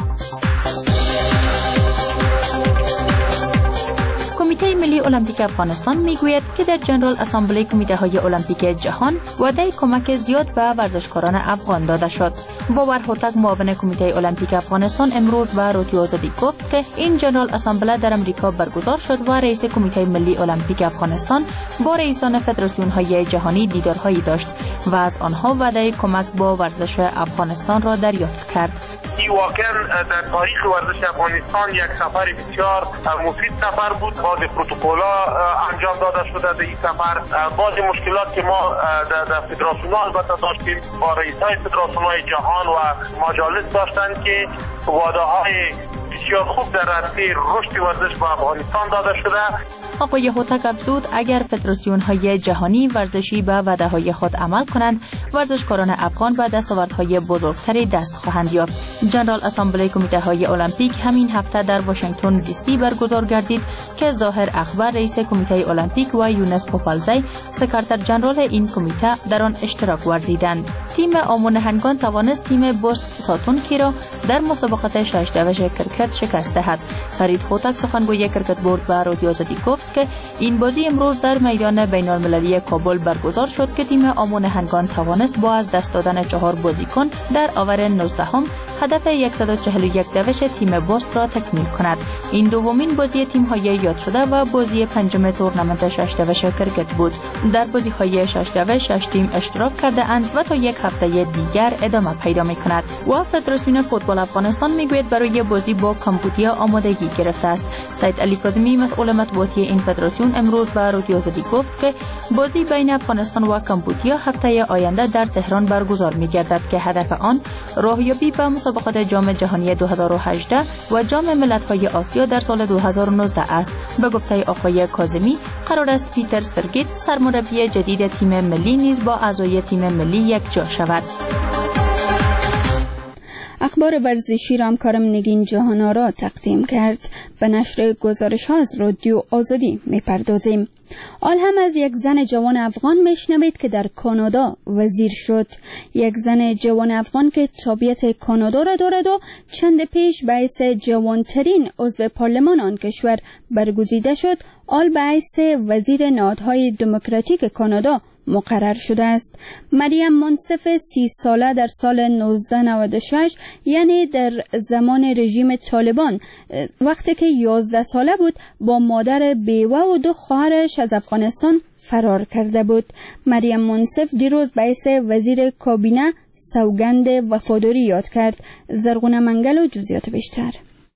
کمیته ملی المپیک افغانستان میگوید که در جنرال اسامبله کمیته های المپیک جهان وعده کمک زیاد به ورزشکاران افغان داده شد. باور هوتک معاون کمیته المپیک افغانستان امروز به رادیو آزادی گفت که این جنرال اسامبله در امریکا برگزار شد و رئیس کمیته ملی المپیک افغانستان با رئیسان فدراسیون های جهانی دیدارهایی داشت و از آنها وعده کمک با ورزش افغانستان را دریافت کرد. این واقعا در تاریخ ورزش افغانستان یک سفر بسیار مفید سفر بود. بعضی پروتکل‌ها انجام داده شده در این سفر. بعضی مشکلات که ما در فدراسیون‌ها البته داشتیم با رئیس‌های فدراسیون‌های جهان و مجالس داشتند که وعده‌های بسیار خوب در راسته رشد ورزش با افغانستان داده شده. آقای هوتک افزود اگر فدراسیون‌های جهانی ورزشی به وعده‌های خود عمل کنند، ورزشکاران افغان به دستاوردهای بزرگتری دست خواهند یافت. جنرال اسامبله کمیته‌های المپیک همین هفته در واشنگتن دی سی برگزار گردید که ظاهر اخبر رئیس کمیته المپیک و یونس پوپالزی سکرتر جنرال این کمیته در آن اشتراک ورزیدند. تیم آمونهنگان توانست تیم بوست ساتونکی را در مسابقات شش دوش کرکت شکست دهد. فرید هوتک سخنگوی کرکت بورد به رادیو آزادی گفت که این بازی امروز در میدان بین‌المللی کابل برگزار شد که تیم آمونهنگان توانست با از دست دادن چهار بازیکن در آور نوزدهم هدف صد و چهل و یک دوش تیم بوست را تکمیل کند. این دومین بازی تیم‌های یاد شده و بازی پنجم تورنمنت شش دوش کرکت بود. در بازی‌های شش دوش شش تیم اشتراک کرده اند و تا یک هفته دیگر ادامه پیدا می‌کند. و فدراسیون فوتبال افغانستان میگوید برای بازی با کامبودیا آمادگی گرفته است. سید علی کاظمی مسئول مطبوعاتی این فدراسیون امروز به رادیو آزادی گفت که بازی بین افغانستان و کامبودیا هفته آینده در تهران برگزار می‌گردد که هدف آن راهیابی به مسابقات جام جهانی دو هزار و هجده و جام ملت‌های آسیا در سال دو هزار و نوزده است. به گفته آقای کاظمی قرار است پیتر سرگیت سرمربی جدید تیم ملی نیز با اعضای تیم ملی یکجا شود. اخبار ورزشی را همکارم نگین جهان‌آرا تقدیم کرد. به نشر گزارش ها از رادیو آزادی میپردازیم. آل هم از یک زن جوان افغان میشنوید که در کانادا وزیر شد. یک زن جوان افغان که تابعیت کانادا را دارد و چند پیش به حیث جوانترین عضو پارلمان آن کشور برگزیده شد، آل به حیث وزیر نهادهای دموکراتیک کانادا مقرر شده است. مریم منصف سی ساله در سال نوزده نود و شش یعنی در زمان رژیم طالبان وقتی که یازده ساله بود با مادر بیوه و دو خواهرش از افغانستان فرار کرده بود. مریم منصف دیروز به حیث وزیر کابینه سوگند وفاداری یاد کرد. زرغونه منگل و جزئیات بیشتر.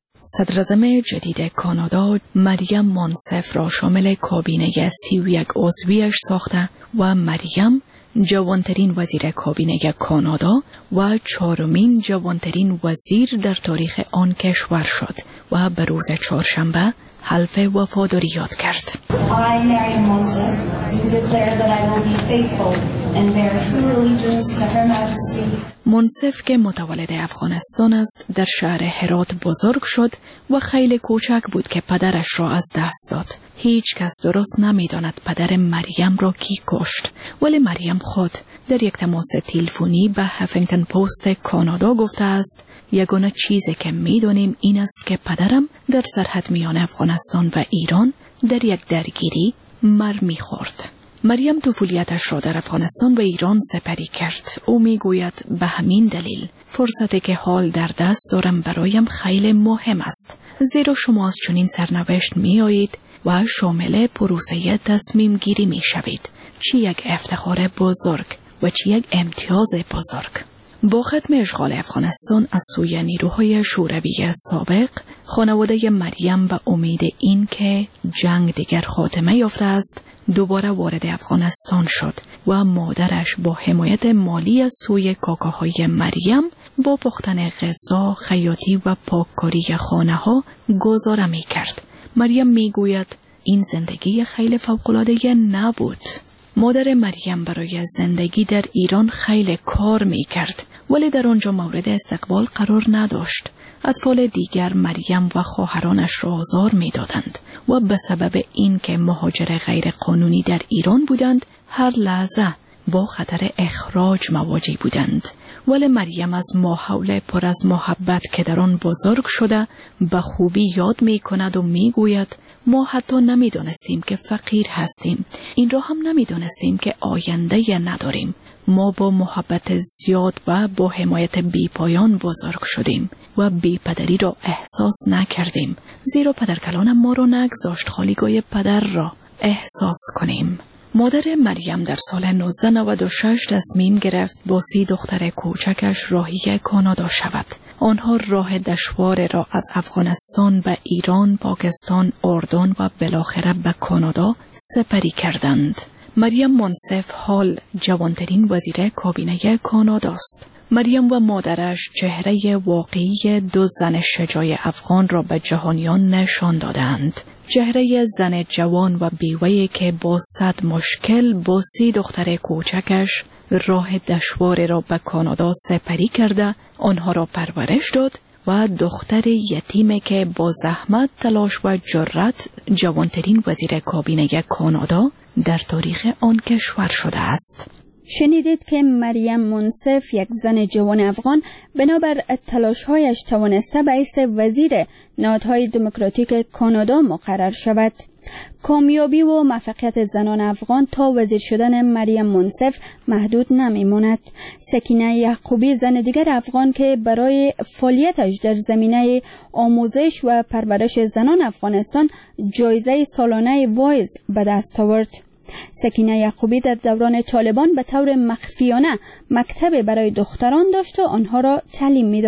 صدراعظم جدید کانادا مریم منصف را شامل کابینه سی و یک عضویش ساخته و مریم جوانترین وزیر کابینه کانادا و چهارمین جوانترین وزیر در تاریخ آن کشور شد و به روز چهارشنبه حلف وفاداری یاد کرد. I, Mariam Monsef, do declare that I will be faithful and bear true allegiance to Her Majesty. منصف که متولد افغانستان است در شهر هرات بزرگ شد و خیلی کوچک بود که پدرش را از دست داد. هیچ کس درست نمی‌داند پدر مریم را کی کشت، ولی مریم خود در یک تماس تلفنی به هفینگتن پست کانادا گفته است یگانه چیزی که می‌دانیم این است که پدرم در سرحد میان افغانستان و ایران در یک درگیری مر می‌خورد. مریم طفولیتش را در افغانستان و ایران سپری کرد. او میگوید به همین دلیل فرصتی که حال در دست دارم برایم خیلی مهم است، زیرا شما از چنین سرنوشت می آیید و شامل پروسه تصمیم گیری می شوید. چی یک افتخار بزرگ و چی یک امتیاز بزرگ. با ختم اشغال افغانستان از سوی نیروهای شوروی سابق، خانواده مریم به امید این که جنگ دیگر خاتمه یافته است دوباره وارد افغانستان شد و مادرش با حمایت مالی از سوی کاکاهای مریم با پختن غذا، خیاطی و پاککاری خانه ها گزاره می کرد. مریم می گوید این زندگی خیلی فوق‌العاده نبود. مادر مریم برای زندگی در ایران خیلی کار می کرد ولی در آنجا مورد استقبال قرار نداشت. اطفال دیگر مریم و خواهرانش را آزار می دادند و به سبب این که مهاجر غیر قانونی در ایران بودند هر لحظه با خطر اخراج مواجه بودند. ولی مریم از ماحول پر از محبت که در آن بزرگ شده به خوبی یاد می کند و می گوید ما حتی نمی دانستیم که فقیر هستیم. این را هم نمی دانستیم که آینده نداریم. ما با محبت زیاد و با حمایت بی پایان بزرگ شدیم و بی پدری را احساس نکردیم، زیرا پدرکلان ما را نگذاشت خالیگاه پدر را احساس کنیم. مادر مریم در سال نوزده نود و شش تصمیم گرفت با سی دختر کوچکش راهی کانادا شود. آنها راه دشوار را از افغانستان به ایران، پاکستان، اردن و بالاخره به کانادا سپری کردند. مریم منصف حال جوانترین وزیر کابینه کانادا است. مریم و مادرش چهره واقعی دو زن شجاع افغان را به جهانیان نشان دادند. چهره زن جوان و بیوه‌ای که با صد مشکل با سی دختر کوچکش راه دشوار را به کانادا سپری کرده آنها را پرورش داد و دختر یتیمی که با زحمت، تلاش و جرأت جوانترین وزیر کابینه کانادا در تاریخ آن کشور شده است. شنیدید که مریم منصف یک زن جوان افغان بنابر تلاش‌هایش توانسته به حیث وزیر نهادهای دموکراتیک کانادا مقرر شود. کامیابی و موفقیت زنان افغان تا وزیر شدن مریم منصف محدود نمیماند. سکینه یعقوبی زن دیگر افغان که برای فعالیتش در زمینه آموزش و پرورش زنان افغانستان جایزه سالانه وایز به دست آورد. سکینه یعقوبی در دوران طالبان به طور مخفیانه مکتب برای دختران داشت و آنها را تعلیم میداد.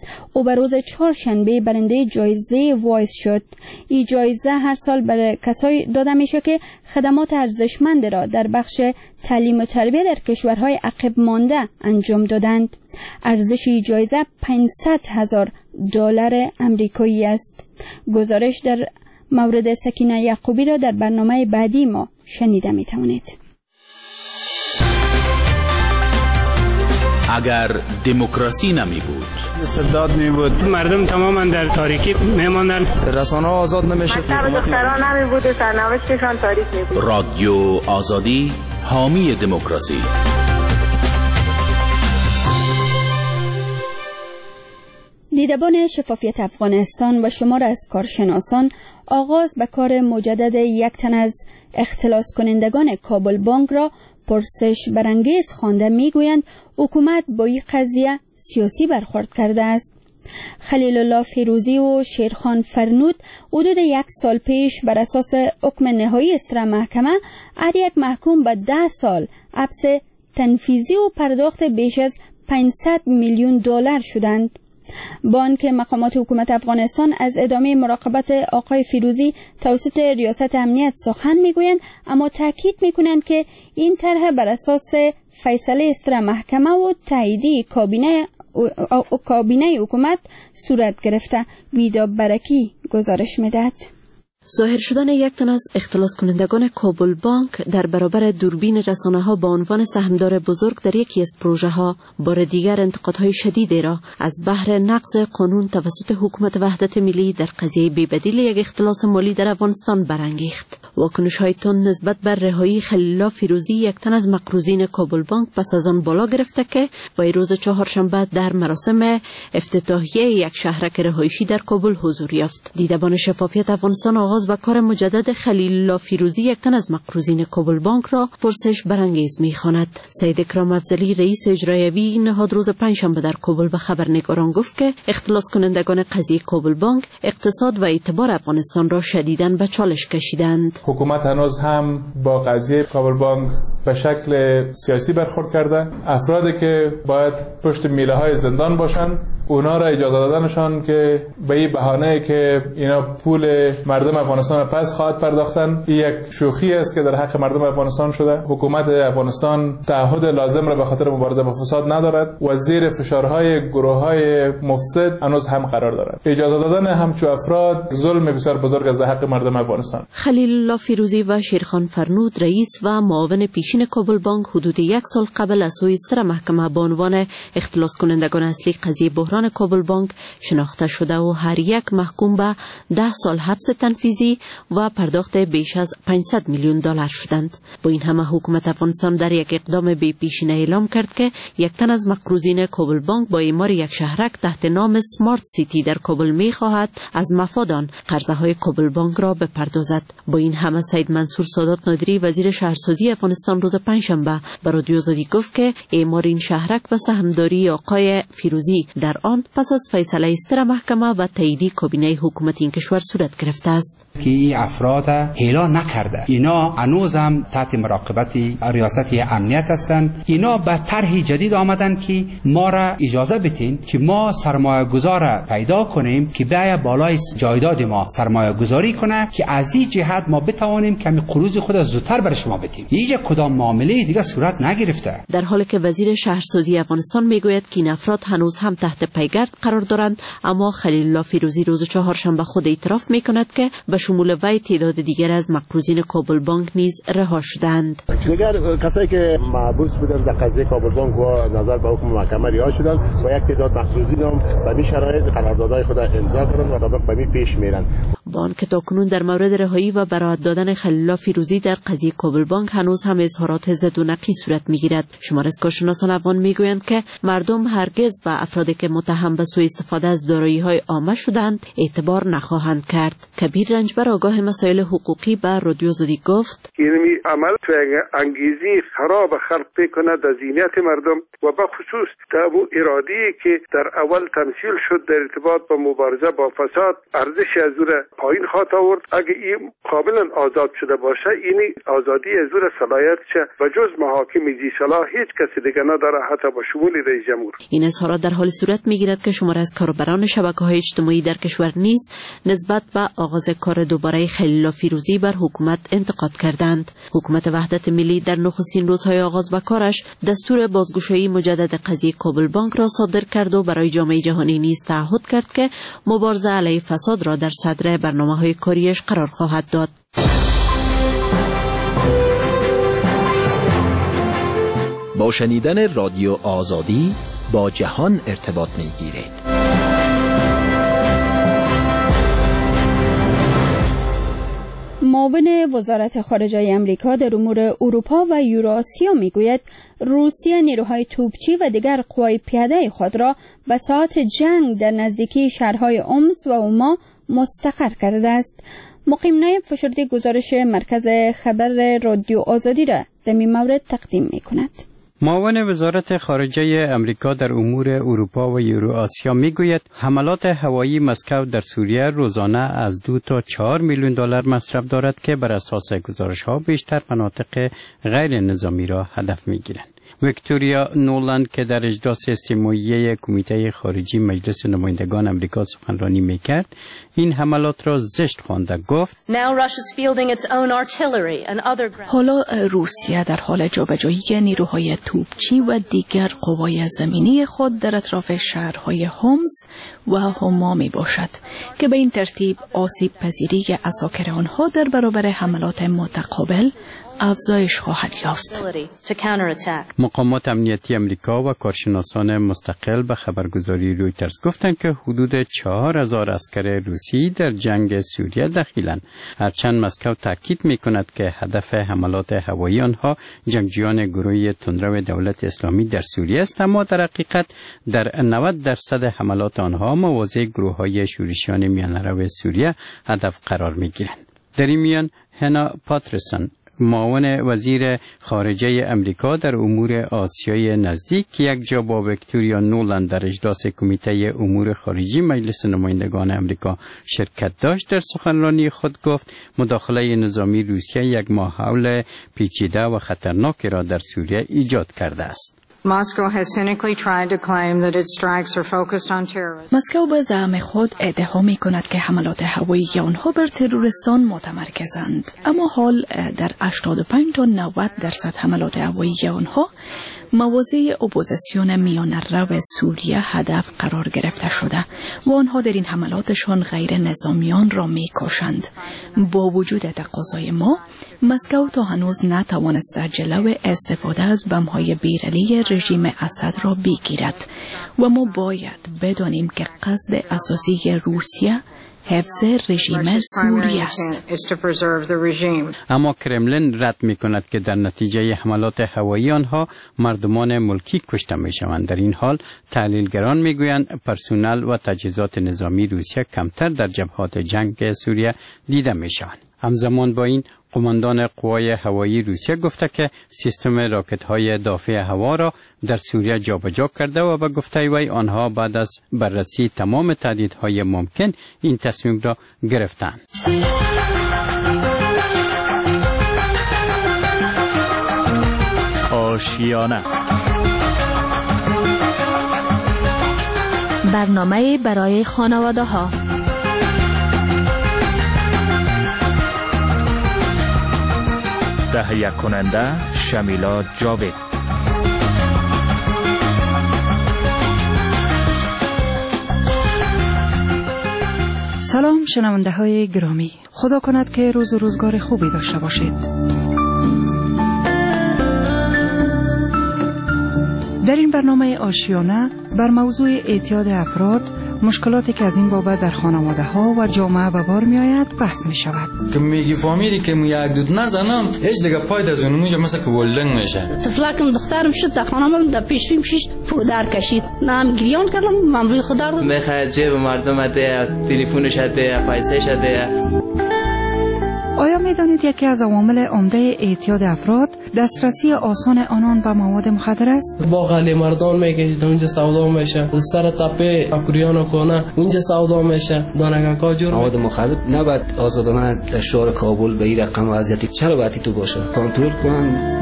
او به روز چهارشنبه برنده جایزه وایس شد. این جایزه هر سال برای کسایی داده میشه که خدمات ارزشمند را در بخش تعلیم و تربیت در کشورهای عقب مانده انجام دادند. ارزش این جایزه پانصد هزار دلار آمریکایی است. گزارش در مورد سکینه یعقوبی را در برنامه بعدی ما شنیده می توانید. اگر دموکراسی نمی بود، استبداد می بود، مردم تماما در تاریکی می ماندن، رسانه آزاد نمی شد، دختران نمی بود، سرنوشتشان تاریک می بود. رادیو آزادی حامی دموکراسی. دیدبان شفافیت افغانستان و شمار از کارشناسان آغاز به کار مجدد یک تن از اختلاس کنندگان کابل بانک را پرسش برانگیز خوانده میگویند حکومت با این قضیه سیاسی برخورد کرده است. خلیل الله فیروزی و شیرخان فرنود حدود یک سال پیش بر اساس حکم نهایی استرا محکمه هر یک محکوم به ده سال حبس تنفیذی و پرداخت بیش از پانصد میلیون دلار شدند. با آنکه مقامات حکومت افغانستان از ادامه مراقبت آقای فیروزی توسط ریاست امنیت سخن میگویند، اما تاکید میکنند که این طرح بر اساس فیصله استرا محکمه و تاییدی کابینه کابینه حکومت صورت گرفته. ویدا برکی گزارش میدهد. ظاهر شدن یک تن از اختلاس کنندگان کابل بانک در برابر دوربین رسانه ها با عنوان سهمدار بزرگ در یکی از پروژه ها بار دیگر انتقادهای شدیدی را از بحر نقض قانون توسط حکومت وحدت ملی در قضیه بی‌بدیل یک اختلاس مالی در افغانستان برانگیخت. واکنش های تند نسبت بر رهایی خلیل الله فیروزی یک تن از مقروضین کابل بانک پس از آن بالا گرفته که وی روز چهارشنبه در مراسم افتتاحیه یک شهرک رهایشی در کابل حضور یافت. دیدبان شفافیت افغانستان آغاز به کار مجدد خلیل الله فیروزی یک تن از مقروضین کابل بانک را پرسش برانگیز می‌خواند. سید اکرام افضلی رئیس اجرایی نهاد روز پنجشنبه در کابل به خبرنگاران گفت که اختلاس کنندگان قضیه کابل بانک اقتصاد و اعتبار افغانستان را شدیداً به چالش کشیدند. حکومت هنوز هم با قضیه کابل بانک به شکل سیاسی برخورد کرده. افرادی که باید پشت میله های زندان باشن اونا را اجازه دادنشان که به این بهانه که اینا پول مردم افغانستان پس خواهد پرداختن، این یک شوخی است که در حق مردم افغانستان شده. حکومت افغانستان تعهد لازم را به خاطر مبارزه با فساد ندارد و زیر فشارهای گروه‌های مفسد هنوز هم قرار دارد. اجازه دادن همچو افراد ظلم بسیار بزرگ از حق مردم افغانستان. خلیل الله فیروزی و شیرخان فرنود رئیس و معاون پیشین کابل بانک حدود یک سال قبل از سوی استرا محکمه با عنوان اختلاس کنندگان اصلی قضیه بحران کابل بانک شناخته شده و هر یک محکوم به ده سال حبس تنفیذی و پرداخت بیش از پانصد میلیون دلار شدند. با این همه حکومت افغانستان در یک اقدام بی پیشینه اعلام کرد که یک تن از مقروضین کابل بانک با اعمار یک شهرک تحت نام سمارت سیتی در کابل می خواهد از مفاد آن قرضه های کابل بانک را بپردازد. با این همه سید منصور سادات نادری وزیر شهرسازی افغانستان روز پنجشنبه به رادیو آزادی گفت که اعمار این شهرک و سهمداری آقای فیروزی در آن پس از فیصله استرا محکمه و تاییدی کابینه حکومت این کشور صورت گرفته است. که این افراد اعلام نکرده، اینا هنوز هم تحت مراقبت ریاست امنیت هستند. اینا به طرح جدید آمدن که ما را اجازه بدین که ما سرمایه گذار پیدا کنیم که بیا بالای جایداد ما سرمایه گذاری کنه که از این جهت ما بتوانیم کمی قروض خود زودتر برای شما بدیم. هیچ کدام معامله دیگه صورت نگرفته. در حالی که وزیر شهرسازی افغانستان میگوید که این افراد هنوز هم تحت پیگرد قرار دارند، اما خلیل الله فیروزی روز چهارشنبه خود اعتراف میکند که به شمول وی تعداد دیگر از مقروضین کابل بانک نیز رها شدند. دیگر کسایی که محبوس بودند در قضیه کابل بانک و نظر به حکم محکمه رها شدند و یک تعداد مقروضین هم به این شرایط قراردادهای خود امضا کردند و طبق به این پیش میرند. با آنکه تاکنون در مورد رهایی و براءت دادن خلیل الله فیروزی در قضیه کابل بانک هنوز هم اظهارات ضد و نقی صورت میگیرد، شمار از کارشناسان افغان میگویند که مردم هرگز به افرادی که متهم به سوء استفاده از دارایی‌های عامه شدند اعتبار نخواهند کرد. کبیر رنجبر آگاه مسائل حقوقی به رادیو آزادی گفت: این عمل تو انگیزی خراب خلق میکنه در ذهنیت مردم و به خصوص در اون اراده‌ای که در اول تمثیل شد در ارتباط با مبارزه با فساد ارزش از اون پایین خواهد آورد. اگه این کاملا آزاد شده باشه این آزادی زور صلاحیت چه و جز محاکم ذی صلاح هیچ کسی دیگه نداره حتی با شمول رئیس جمهور. این اظهارات در حال صورت میگیرد که شمار از کاربران شبکه‌های اجتماعی در کشور نیز نسبت به آغاز کار دوباره خلیل فیروزی بر حکومت انتقاد کردند. حکومت وحدت ملی در نخستین روزهای آغاز به کارش دستور بازگشایی مجدد قضیه کابل بانک را صادر کرد و برای جامعه جهانی نیز تعهد کرد که مبارزه علیه فساد را در صدر برنامه‌های کاریش قرار خواهد داد. با شنیدن رادیو آزادی با جهان ارتباط می‌گیرید. معاون وزارت خارجه امریکا در امور اروپا و یوراسیا میگوید روسیه نیروهای توپچی و دیگر قوای پیاده خود را به ساحت جنگ در نزدیکی شهرهای امس و اوما مستقر کرده است. مقیم نایب فشرده گزارش مرکز خبر رادیو آزادی را در این مورد تقدیم میکند. معاون وزارت خارجه امریکا در امور اروپا و یوراسیا میگوید حملات هوایی مسکو در سوریه روزانه از دو تا چهار میلیون دلار مصرف دارد که بر اساس گزارش‌ها بیشتر مناطق غیر نظامی را هدف میگیرند. ویکتوریا نولند که در اجلاس استماعی کمیته خارجی مجلس نمایندگان امریکا سخنرانی میکرد این حملات را زشت خوانده گفت حالا روسیه در حال جابجایی نیروهای توپچی و دیگر قوای زمینی خود در اطراف شهرهای هومس و هوما می باشد که به این ترتیب آسیب پذیری عساکر آنها در برابر حملات متقابل افزایش خواهد یافت. مقامات امنیتی امریکا و کارشناسان مستقل به خبرگزاری رویترز گفتند که حدود چهار هزار عسکر روسی در جنگ سوریه دخیلند. هرچند مسکو تاکید می‌کند که هدف حملات هوایی آنها جنگجویان گروه تندرو دولت اسلامی در سوریه است، اما در حقیقت در نود درصد حملات آنها مواضع گروه‌های شورشیان میانه‌رو سوریه هدف قرار می‌گیرند. در این میان هنا پاترسون معاون وزیر خارجه امریکا در امور آسیای نزدیک که یک جا با ویکتوریا نولند در اجلاس کمیته امور خارجی مجلس نمایندگان امریکا شرکت داشت در سخنرانی خود گفت مداخله نظامی روسیه یک ماحول پیچیده و خطرناکی را در سوریه ایجاد کرده است. مسکو به زعم خود ادعا می کند که حملات هوایی آنها بر تروریستان متمرکزند، اما حال در هشتاد و پنج تا نود درصد حملات هوایی آنها مواضع اپوزیسیون میانه‌رو سوریه هدف قرار گرفته شده و آنها در این حملاتشان غیر نظامیان را می‌کشند. با وجود تقاضای ما، مسکو تا هنوز نتوانسته جلو استفاده از بم‌های بیرلی رژیم اسد را بگیرد و ما باید بدانیم که قصد اساسی روسیه حفظ رژیم سوریه است. اما کرملین رد می کند که در نتیجه حملات هوایی آنها مردمان ملکی کشته می شوند. در این حال تحلیلگران می گویند پرسونل و تجهیزات نظامی روسیه کمتر در جبهات جنگ سوریه دیده می شوند. همزمان با این قماندان قوای هوایی روسیه گفته که سیستم راکت‌های دافع هوا را در سوریه جابجا کرده و به گفته وی آنها بعد از بررسی تمام تهدیدهای ممکن این تصمیم را گرفتند. آشیانه برنامه برای خانواده ها. تهیه کننده شمیلا جاوید. سلام شنونده های گرامی، خدا کند که روز و روزگار خوبی داشته باشید. در این برنامه آشیانه بر موضوع اعتیاد افراد، مشکلاتی که از این بابت در خانواده ها و جامعه به بار می آید بحث می شود. که میگی فامیلی که می یک دود نزنم هیچ دیگه پای در زنونوش مثل که ولنگ میشه. طفلکم دخترم شد در خانم در پیشیم شیش پودر کشید، نام گریان کردم ممروی خدا رو میخواد جیب مردم ده، تلفنش ده، پیسهش ده. آیا می دانید یکی از عوامل عمده اعتیاد افراد دسترسی آسان آنان به مواد مخدر است؟ با غلی مردان میگه اونجا سودا میشه، سر تپه اکوریان کنه اونجا سودا میشه، دانگکا جور مواد مخدر نباید آزادانه در شهر کابل به این رقم وضعیتی چرا باید تو باشه؟ کنترل کنن.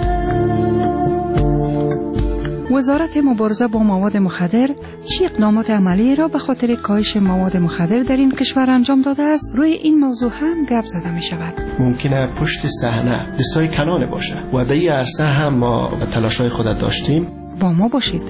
وزارت مبارزه با مواد مخدر چه اقدامات عملی را به خاطر کاهش مواد مخدر در این کشور انجام داده است؟ روی این موضوع هم گپ زده می شود. ممکنه پشت صحنه دستای کلان باشه و در این عرصه هم ما تلاش‌های خود داشتیم. با ما باشید.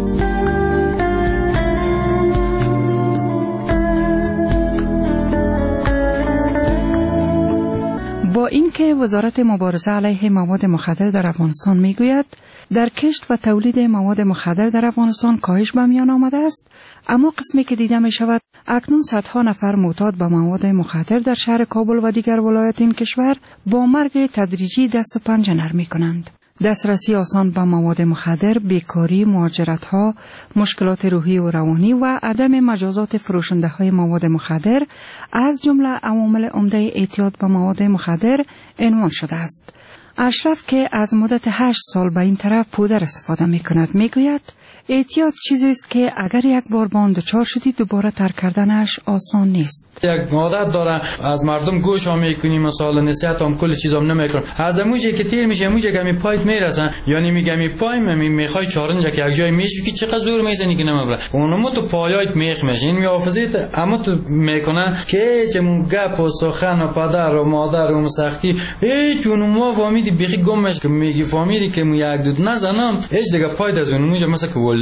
با اینکه وزارت مبارزه علیه مواد مخدر در افغانستان میگوید در کشت و تولید مواد مخدر در افغانستان کاهش به میان آمده است، اما قسمی که دیده می شود اکنون صدها نفر معتاد به مواد مخدر در شهر کابل و دیگر ولایات این کشور با مرگ تدریجی دست و پنجه نرم می کنند. دسترسی آسان به مواد مخدر، بیکاری، مهاجرت‌ها، مشکلات روحی و روانی و عدم مجازات فروشنده های مواد مخدر از جمله عوامل عمده اعتیاد به مواد مخدر عنوان شده است. اشرف که از مدت هشت سال به این طرف پودر استفاده می کند می گوید اعتیاد چیزی است که اگر یک بار با آن دچار شدی دوباره ترک کردنش آسان نیست. یک عادت داره از مردم گوش هم میکنی، مثلا نصیحت هم کل چیزام نمیکنم، از موجی که تیر میشه موجی که می پایت میرسن، یعنی میگم می پای می میخوای چارنجا که یک جای میشی که چقدر زور میزنی که نمیبره اونم تو پایایت میخ میشه، این میافزیت اما تو میکنه که چمون گپ و سخن و پدر و مادر و مسختی هیچ اونم ما فهمیدی بخی گم میشه که میگی فهمیدی که مو یک دود نزنم هیچ دیگه پای از اون موجه مثلا که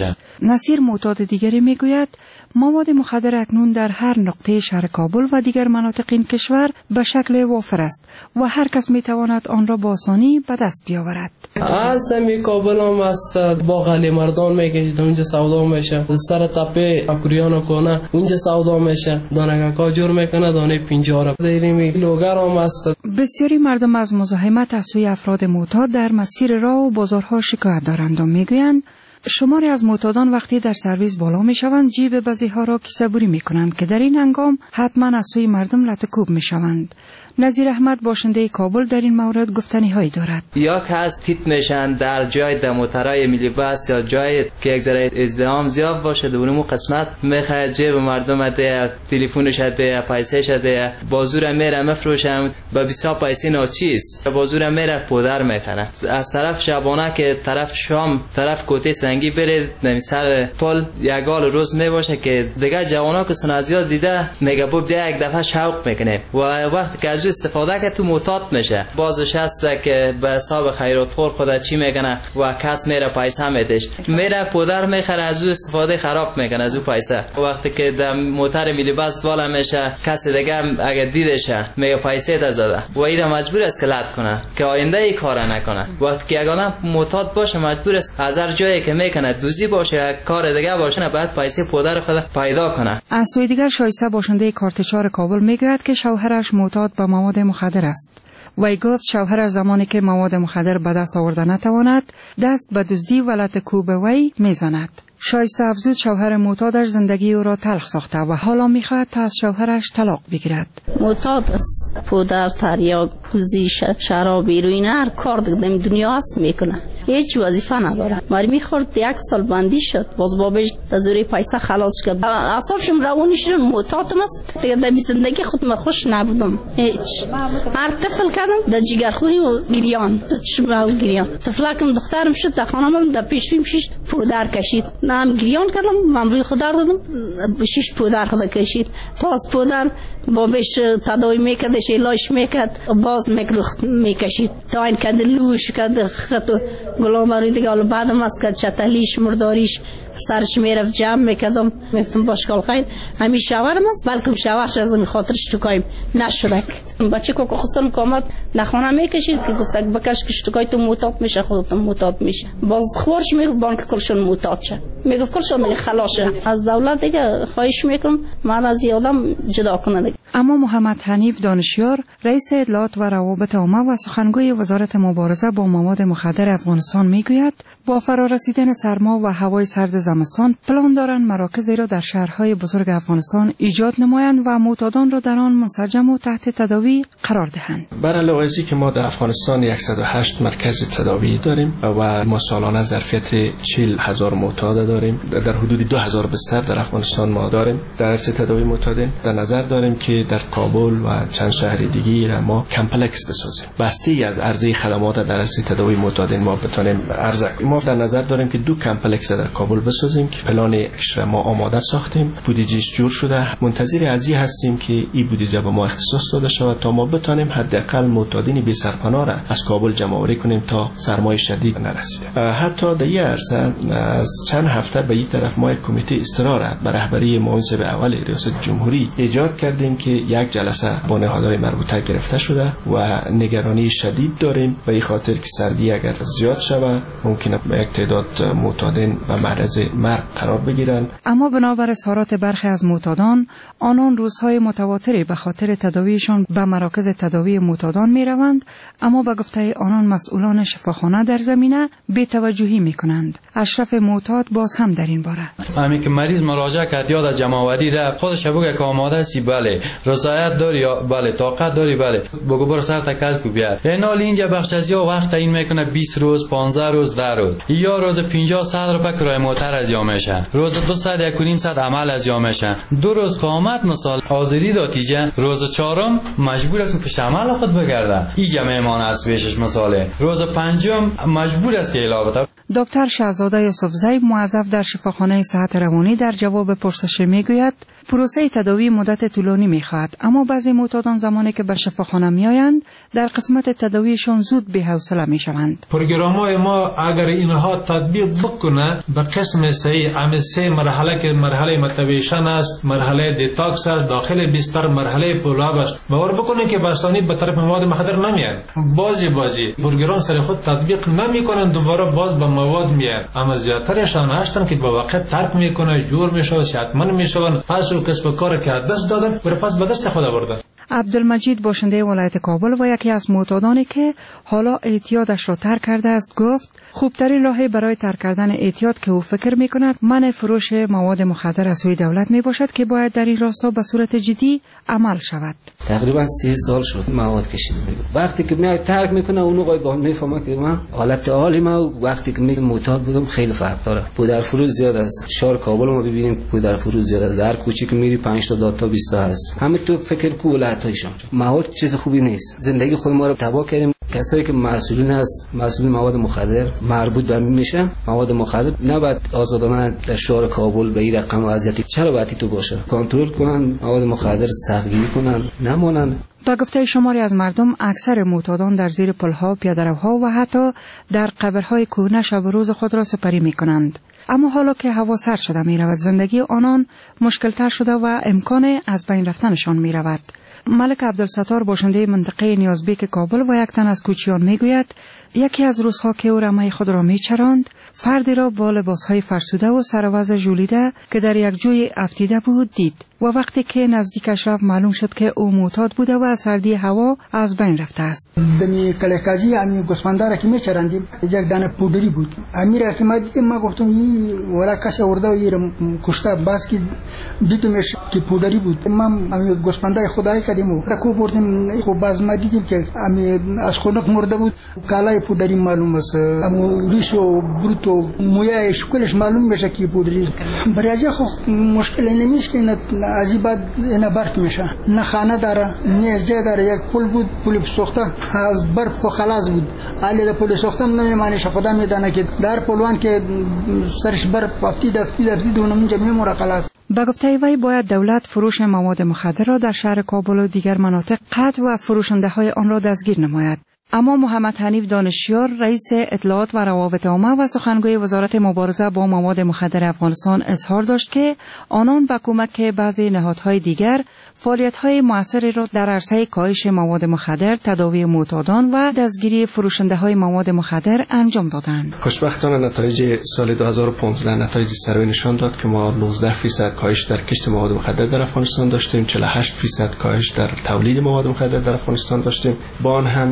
نصیر معتاد دیگری میگوید مواد مخدر اکنون در هر نقطه شهر کابل و دیگر مناطق این کشور به شکل وافر است و هر کس میتواند آن را با آسانی به دست بیاورد. از می کابل هم است، با غلی مردان میگه اونجا سودا میشه، سر تپه اکوریان کنه اونجا سودا میشه، دانگکا جور میکنه دانه پنجاه دیرمی لوگر هم است. بسیاری مردم از مزاحمت از سوی افراد معتاد در مسیر راه و بازارها شکایت دارند و میگویند شماری از معتادان وقتی در سرویس بالا می شوند جیب بعضی‌ها را کیسه‌بری می کنند که در این هنگام حتما از سوی مردم لطکوب می شوند. نظیر احمد باشنده کابل در این مورد گفتنی هایی دارد. یا که از تیت میشن در جای دموترای ملی بس یا جای که یک ذره ازدحام زیاد باشه دونمو قسمت میخواد جیب مردم ده تلفنش ده پیسه‌ش ده بازور میره مفروشم با بیست پیسه ناچیز بازور میره پودر میکنه از طرف شبانه که طرف شام طرف کوته سنگی بره نمیسر پل یگال روز میباشه که دیگه جوانا که سنا زیاد دیده میگه بوب ده یک دفعه شوق میکنه و وقت که استفاده که تو معتاد میشه بازش هست که به حساب خیرات خور خدا چی میکنه و کس میره پیسه میدش میره پودر میخره از او استفاده خراب میکنه از او پیسه وقتی که در موتر میلی بس والا میشه کسی دیگه اگه دیدشه میگه پیسه تا زده و این مجبور است که لط کنه که آینده ای کار نکنه وقتی که اگه معتاد باشه مجبور است از هر جایی که میکنه دوزی باشه کار دیگه باشه نه بعد پیسه پودر خود پیدا کنه. از سوی دیگر شایسته باشنده کارتچار کابل میگوید که شوهرش معتاد به مواد مخدر است. وی گفت شوهر زمانی که مواد مخدر به دست آورده نتواند دست به دزدی و لطکوب وی میزند. شایسته افزود شوهر معتادش زندگی او را تلخ ساخته و حالا میخواهد تا از شوهرش طلاق بگیرد. معتاد است، پودر، تریاک، دوزی، شراب، هیروئین هر کار در دنیا هست میکنه، هیچ وظیفه نداره. مری میخورد یک سال بندی شد باز بابش دزوری پیسه خلاص کرد اعصابشم روانی شد. معتادم است دیگه در زندگی خود من خوش نبودم هیچ. هر طفل کردم در جگرخونی و گریان چشم و گریان طفلکم دخترم شد در خانم در پیشویم شش پودر کشید نام گریان کردم ممروی خدا دادم شش پودر خدا کشید تا از پودر بابش تداوی میکردش علاج میکرد باز میکرخت میکشید تا این کد لوش کد خط گلابری دیگه حالا بعدم از کد چتلیش مرداریش سرش میرفت جمع میکردم میفتم باشکال خیر همین شوهرم است بلکه شوهرش از این خاطرش توکایم نشدک بچه که خواستم کامت نخونه میکشید که گفت بکش که شتوکای تو معتاد میشه خودت معتاد میشه باز خورش میگفت بانک کلشون معتاد شه میگفت کلشون میگه خلاص از دولت دیگه خواهش میکنم من از یادم جدا کنه دیگه. اما محمد حنیف دانشیار رئیس اطلاعات و روابط عامه و سخنگوی وزارت مبارزه با مواد مخدر افغانستان میگوید با فرارسیدن سرما و هوای سرد زمستان پلان دارند مراکزی را در شهرهای بزرگ افغانستان ایجاد نمایند و معتادان را در آن منسجم و تحت تداوی قرار دهند. بر علاوه از که ما در افغانستان صد و هشت مرکز تداوی داریم و ما سالانه ظرفیت چهل هزار معتاد داریم. در حدود دو هزار بستر در افغانستان ما داریم در عرصه تداوی معتادین. در نظر داریم که در کابل و چند شهر دیگه را ما کمپلکس بسازیم. بسته از عرضه خدمات در عرصه تداوی معتادین ما بتونیم عرضه کنیم. ما در نظر داریم که دو کمپلکس در کابل بسازیم که پلانش ما آماده ساختیم، بودجهش جور شده. منتظر ازی هستیم که این بودجه به ما اختصاص داده شود تا ما بتونیم حداقل معتادین بی سرپناه را از کابل جمع آوری کنیم تا سرمای شدید نرسیده. حتی در این عرصه از چند هفته به این طرف ما یک کمیته استرار به رهبری معاون صاحب اول ریاست جمهوری ایجاد کردیم که یک جلسه با نهادهای مربوطه گرفته شده و نگرانی شدید داریم به این خاطر که سردی اگر زیاد شود ممکنه یک تعداد معتادین و معرض مرگ قرار بگیرند. اما بنابر اظهارات برخی از معتادان، آنان روزهای متواتری به خاطر تداویشان به مراکز تداوی معتادان می روند، اما به گفته آنان مسئولان شفاخانه در زمینه بی‌توجهی می کنند. اشرف معتاد باز هم در این باره: همین که مریض مراجعه کرد یا در جمع آوری رفت، خودش بگه که آماده سی، بله رضایت داری یا بله طاقت داری، بله بگو برو سر تکل کو بیار. اینال اینجا بخش از یا وقت این میکنه بیست روز، پانزده روز، ده روز، یا روز پنجاه صد روپیه کرایه موتر از یا میشه، روز دو صد یک و نیم صد عمل از یا میشه. دو روز قامت مثال حاضری داتیجه، روز چهارم مجبور است پیش عمل خود بگرده، اینجا میمانه از پیشش مثاله، روز پنجم مجبور است که اعلام. دکتر شهزاده یوسفزی موظف در شفاخانه صحت روانی در جواب پرسش میگوید پروسه تداوی مدت طولانی میخواهد، اما بعضی معتادان زمانی که به شفاخانه میآیند در قسمت تداویشون زود بی‌حوصله میشوند. پروگرام‌های ما اگر اینها تطبیق بکنه به قسم صحیح ام سه مرحله که مرحله متویشن است، مرحله دیتاکس است، داخل بستر مرحله پولاب است، باور بکنید که بسانید به طرف مواد مخدر نمیان. بازی بازی پروگرام سر خود تطبیق نمیکنن، دوباره باز به مواد میان. اما زیادترشان هستن که با وقت ترک میکنه، جور میشه، صحتمند میشون، پس و کسب کار که دست دادن و پس به دست خود آوردن. عبدالمجید باشنده ولایت کابل و یکی از معتادانی که حالا اعتیادش را ترک کرده است گفت خوبترین راهی برای ترک کردن اعتیاد که او فکر می کند منع فروش مواد مخدر از سوی دولت می باشد که باید در این راستا به صورت جدی عمل شود. تقریبا سه سال شد مواد کشیده. وقتی که می ترک میکنه اون آقای با میفهمه که من حالت حالی ما وقتی که می معتاد بودم خیلی فرق داره. پودر فروش زیاد است. شهر کابل ما ببینیم پودر فروش زیاد است. در کوچیک میری پنج تا دو تا بیست تا هست. همه تو فکر کو ولایتایشان. مواد چیز خوبی نیست. زندگی خود ما رو تباه کردیم. کسایی که مسئولین هست، مسئولین مواد مخدر مربوط به میشه، مواد مخدر نباید آزادانه در شهر کابل به این رقم وضعیتی چرا باید تو باشه؟ کنترل کنن، مواد مخدر سختگیری کنن، نمونن. با گفته شماری از مردم اکثر معتادان در زیر پلها، پیاده‌روها و حتی در قبرهای کهنه شب و روز خود را سپری می کنند. اما حالا که هوا سرد شده می رود، زندگی آنان مشکل تر شده و امکان از بین رفتنشان می رود. ملک عبدالستار باشنده منطقه نیازبیک کابل و یک تن از کوچیان می گوید یکی از روزها که او رمه خود را می چراند فردی را با لباسهای فرسوده و سروز ژولیده که در یک جوی افتیده بود دید و وقتی که نزدیکش رفت معلوم شد که او معتاد بوده و سردی هوا از بین رفته است. دمی کلکازی امی گوسفندا را که می چراندیم یک دانه پودری بود. امیر که ما دیدیم ما گفتم این ولا کس آورده و این کشته باز که دیدمش که پودری بود. ما امی گوسفندای خدای کردیم و رکو بردیم خب باز ما دیدیم که امی از خنک مرده بود. کالای پودری معلوم است. اما ریش و بروت و مویای شکلش معلوم میشه که پودری. برای خو مشکل نمیشه که از این بعد اینا برق میشه. نه خانه داره، نه جای داره. یک پل بود، پل سوخته از برق خو خلاص بود. علی در پل سوخته نمیمانه خدا میدانه که در پلوان که سرش برق افتید افتید افتید اونم اونجا میمونه خلاص. با گفته وی باید دولت فروش مواد مخدر را در شهر کابل و دیگر مناطق قطع و فروشنده های آن را دستگیر نماید. اما محمد حنیف دانشیار رئیس اطلاعات و روابط عامه و سخنگوی وزارت مبارزه با مواد مخدر افغانستان اظهار داشت که آنان با کمک بعضی نهادهای دیگر فعالیت‌های موثری را در عرصه کاهش مواد مخدر، تداوی معتادان و دستگیری فروشنده‌های مواد مخدر انجام دادند. خوشبختانه نتایج سال دو هزار و پانزده نتایج سروی نشان داد که ما نوزده درصد کاهش در کشت مواد مخدر در افغانستان داشتیم، چهل و هشت درصد کاهش در تولید مواد مخدر در افغانستان داشتیم. با آن هم فعالیت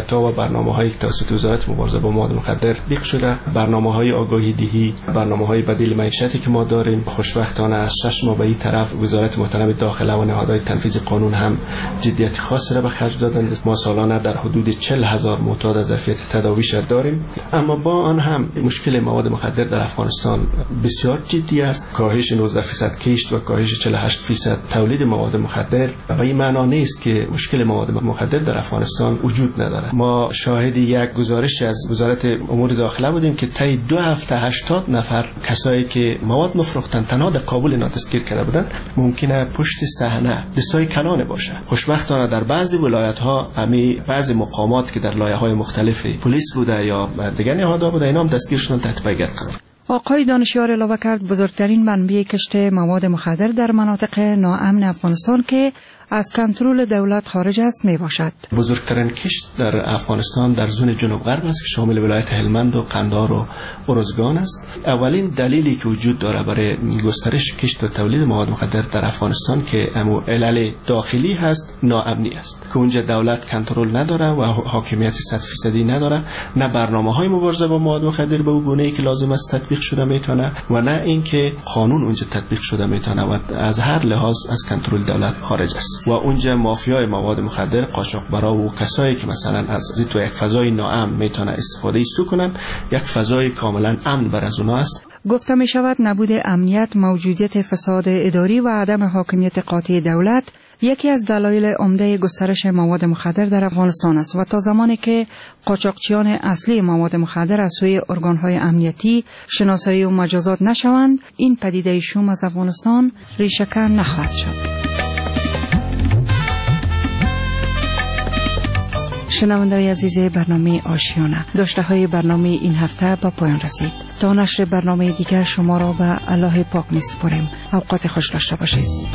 فعالیت‌ها و برنامه‌هایی که توسط وزارت مبارزه با مواد مخدر بیق شده، برنامه‌های آگاهی دهی، برنامه‌های بدیل معیشتی که ما داریم. خوشبختانه از شش ماه به این طرف وزارت محترم داخله و نهادهای تنفیذ قانون هم جدیت خاصی را به خرج دادند. ما سالانه در حدود چهل هزار معتاد از ظرفیت تداویش داریم، اما با آن هم مشکل مواد مخدر در افغانستان بسیار جدی است. کاهش نوزده درصد کشت و کاهش چهل و هشت درصد تولید مواد مخدر و این معنا نیست که مشکل مواد مخدر در افغانستان وجود نداره. ما شاهد یک گزارش از وزارت امور داخله بودیم که طی دو هفته هشتاد نفر کسایی که مواد مفروختن تنها در کابل اینا دستگیر کرده بودند، ممکنه پشت صحنه دستای کلانه باشه. خوشبختانه در بعضی ولایت ها امی بعضی مقامات که در لایه های مختلف پلیس بوده یا دیگر نهادها بوده اینا هم دستگیر شدن تحت پیگرد قرار. آقای دانشیار علاوه کرد بزرگترین منبع کشت مواد مخدر در مناطق ناامن افغانستان که از کنترل دولت خارج است می باشد. بزرگترین کشت در افغانستان در زون جنوب غرب است که شامل ولایت هلمند و قندهار و ارزگان است. اولین دلیلی که وجود داره برای گسترش کشت و تولید مواد مخدر در افغانستان که امو علل داخلی هست، ناامنی است که اونجا دولت کنترل نداره و حاکمیت صد درصدی نداره، نه برنامه‌های مبارزه با مواد مخدر به اون گونه‌ای که لازم است تطبیق شده میتونه و نه اینکه قانون اونجا تطبیق شده میتونه و از هر لحاظ از کنترل دولت خارج است. و اونجا مافیای مواد مخدر، قاچاقبرا و کسایی که مثلا از تو یک فضای ناامن میتونه استفاده ایستو کنن، یک فضای کاملا امن بر از اونها است. گفته می شود نبود امنیت، موجودیت فساد اداری و عدم حاکمیت قاطع دولت یکی از دلایل عمده گسترش مواد مخدر در افغانستان است و تا زمانی که قاچاقچیان اصلی مواد مخدر از سوی ارگان‌های امنیتی شناسایی و مجازات نشوند، این پدیده شوم از افغانستان ریشه‌کن نخواهد شد. شنونده‌های عزیز برنامه آشیانه، داشته های برنامه این هفته با پایان رسید. تا نشر برنامه دیگر شما را به الله پاک می سپاریم. اوقات خوش داشته باشید.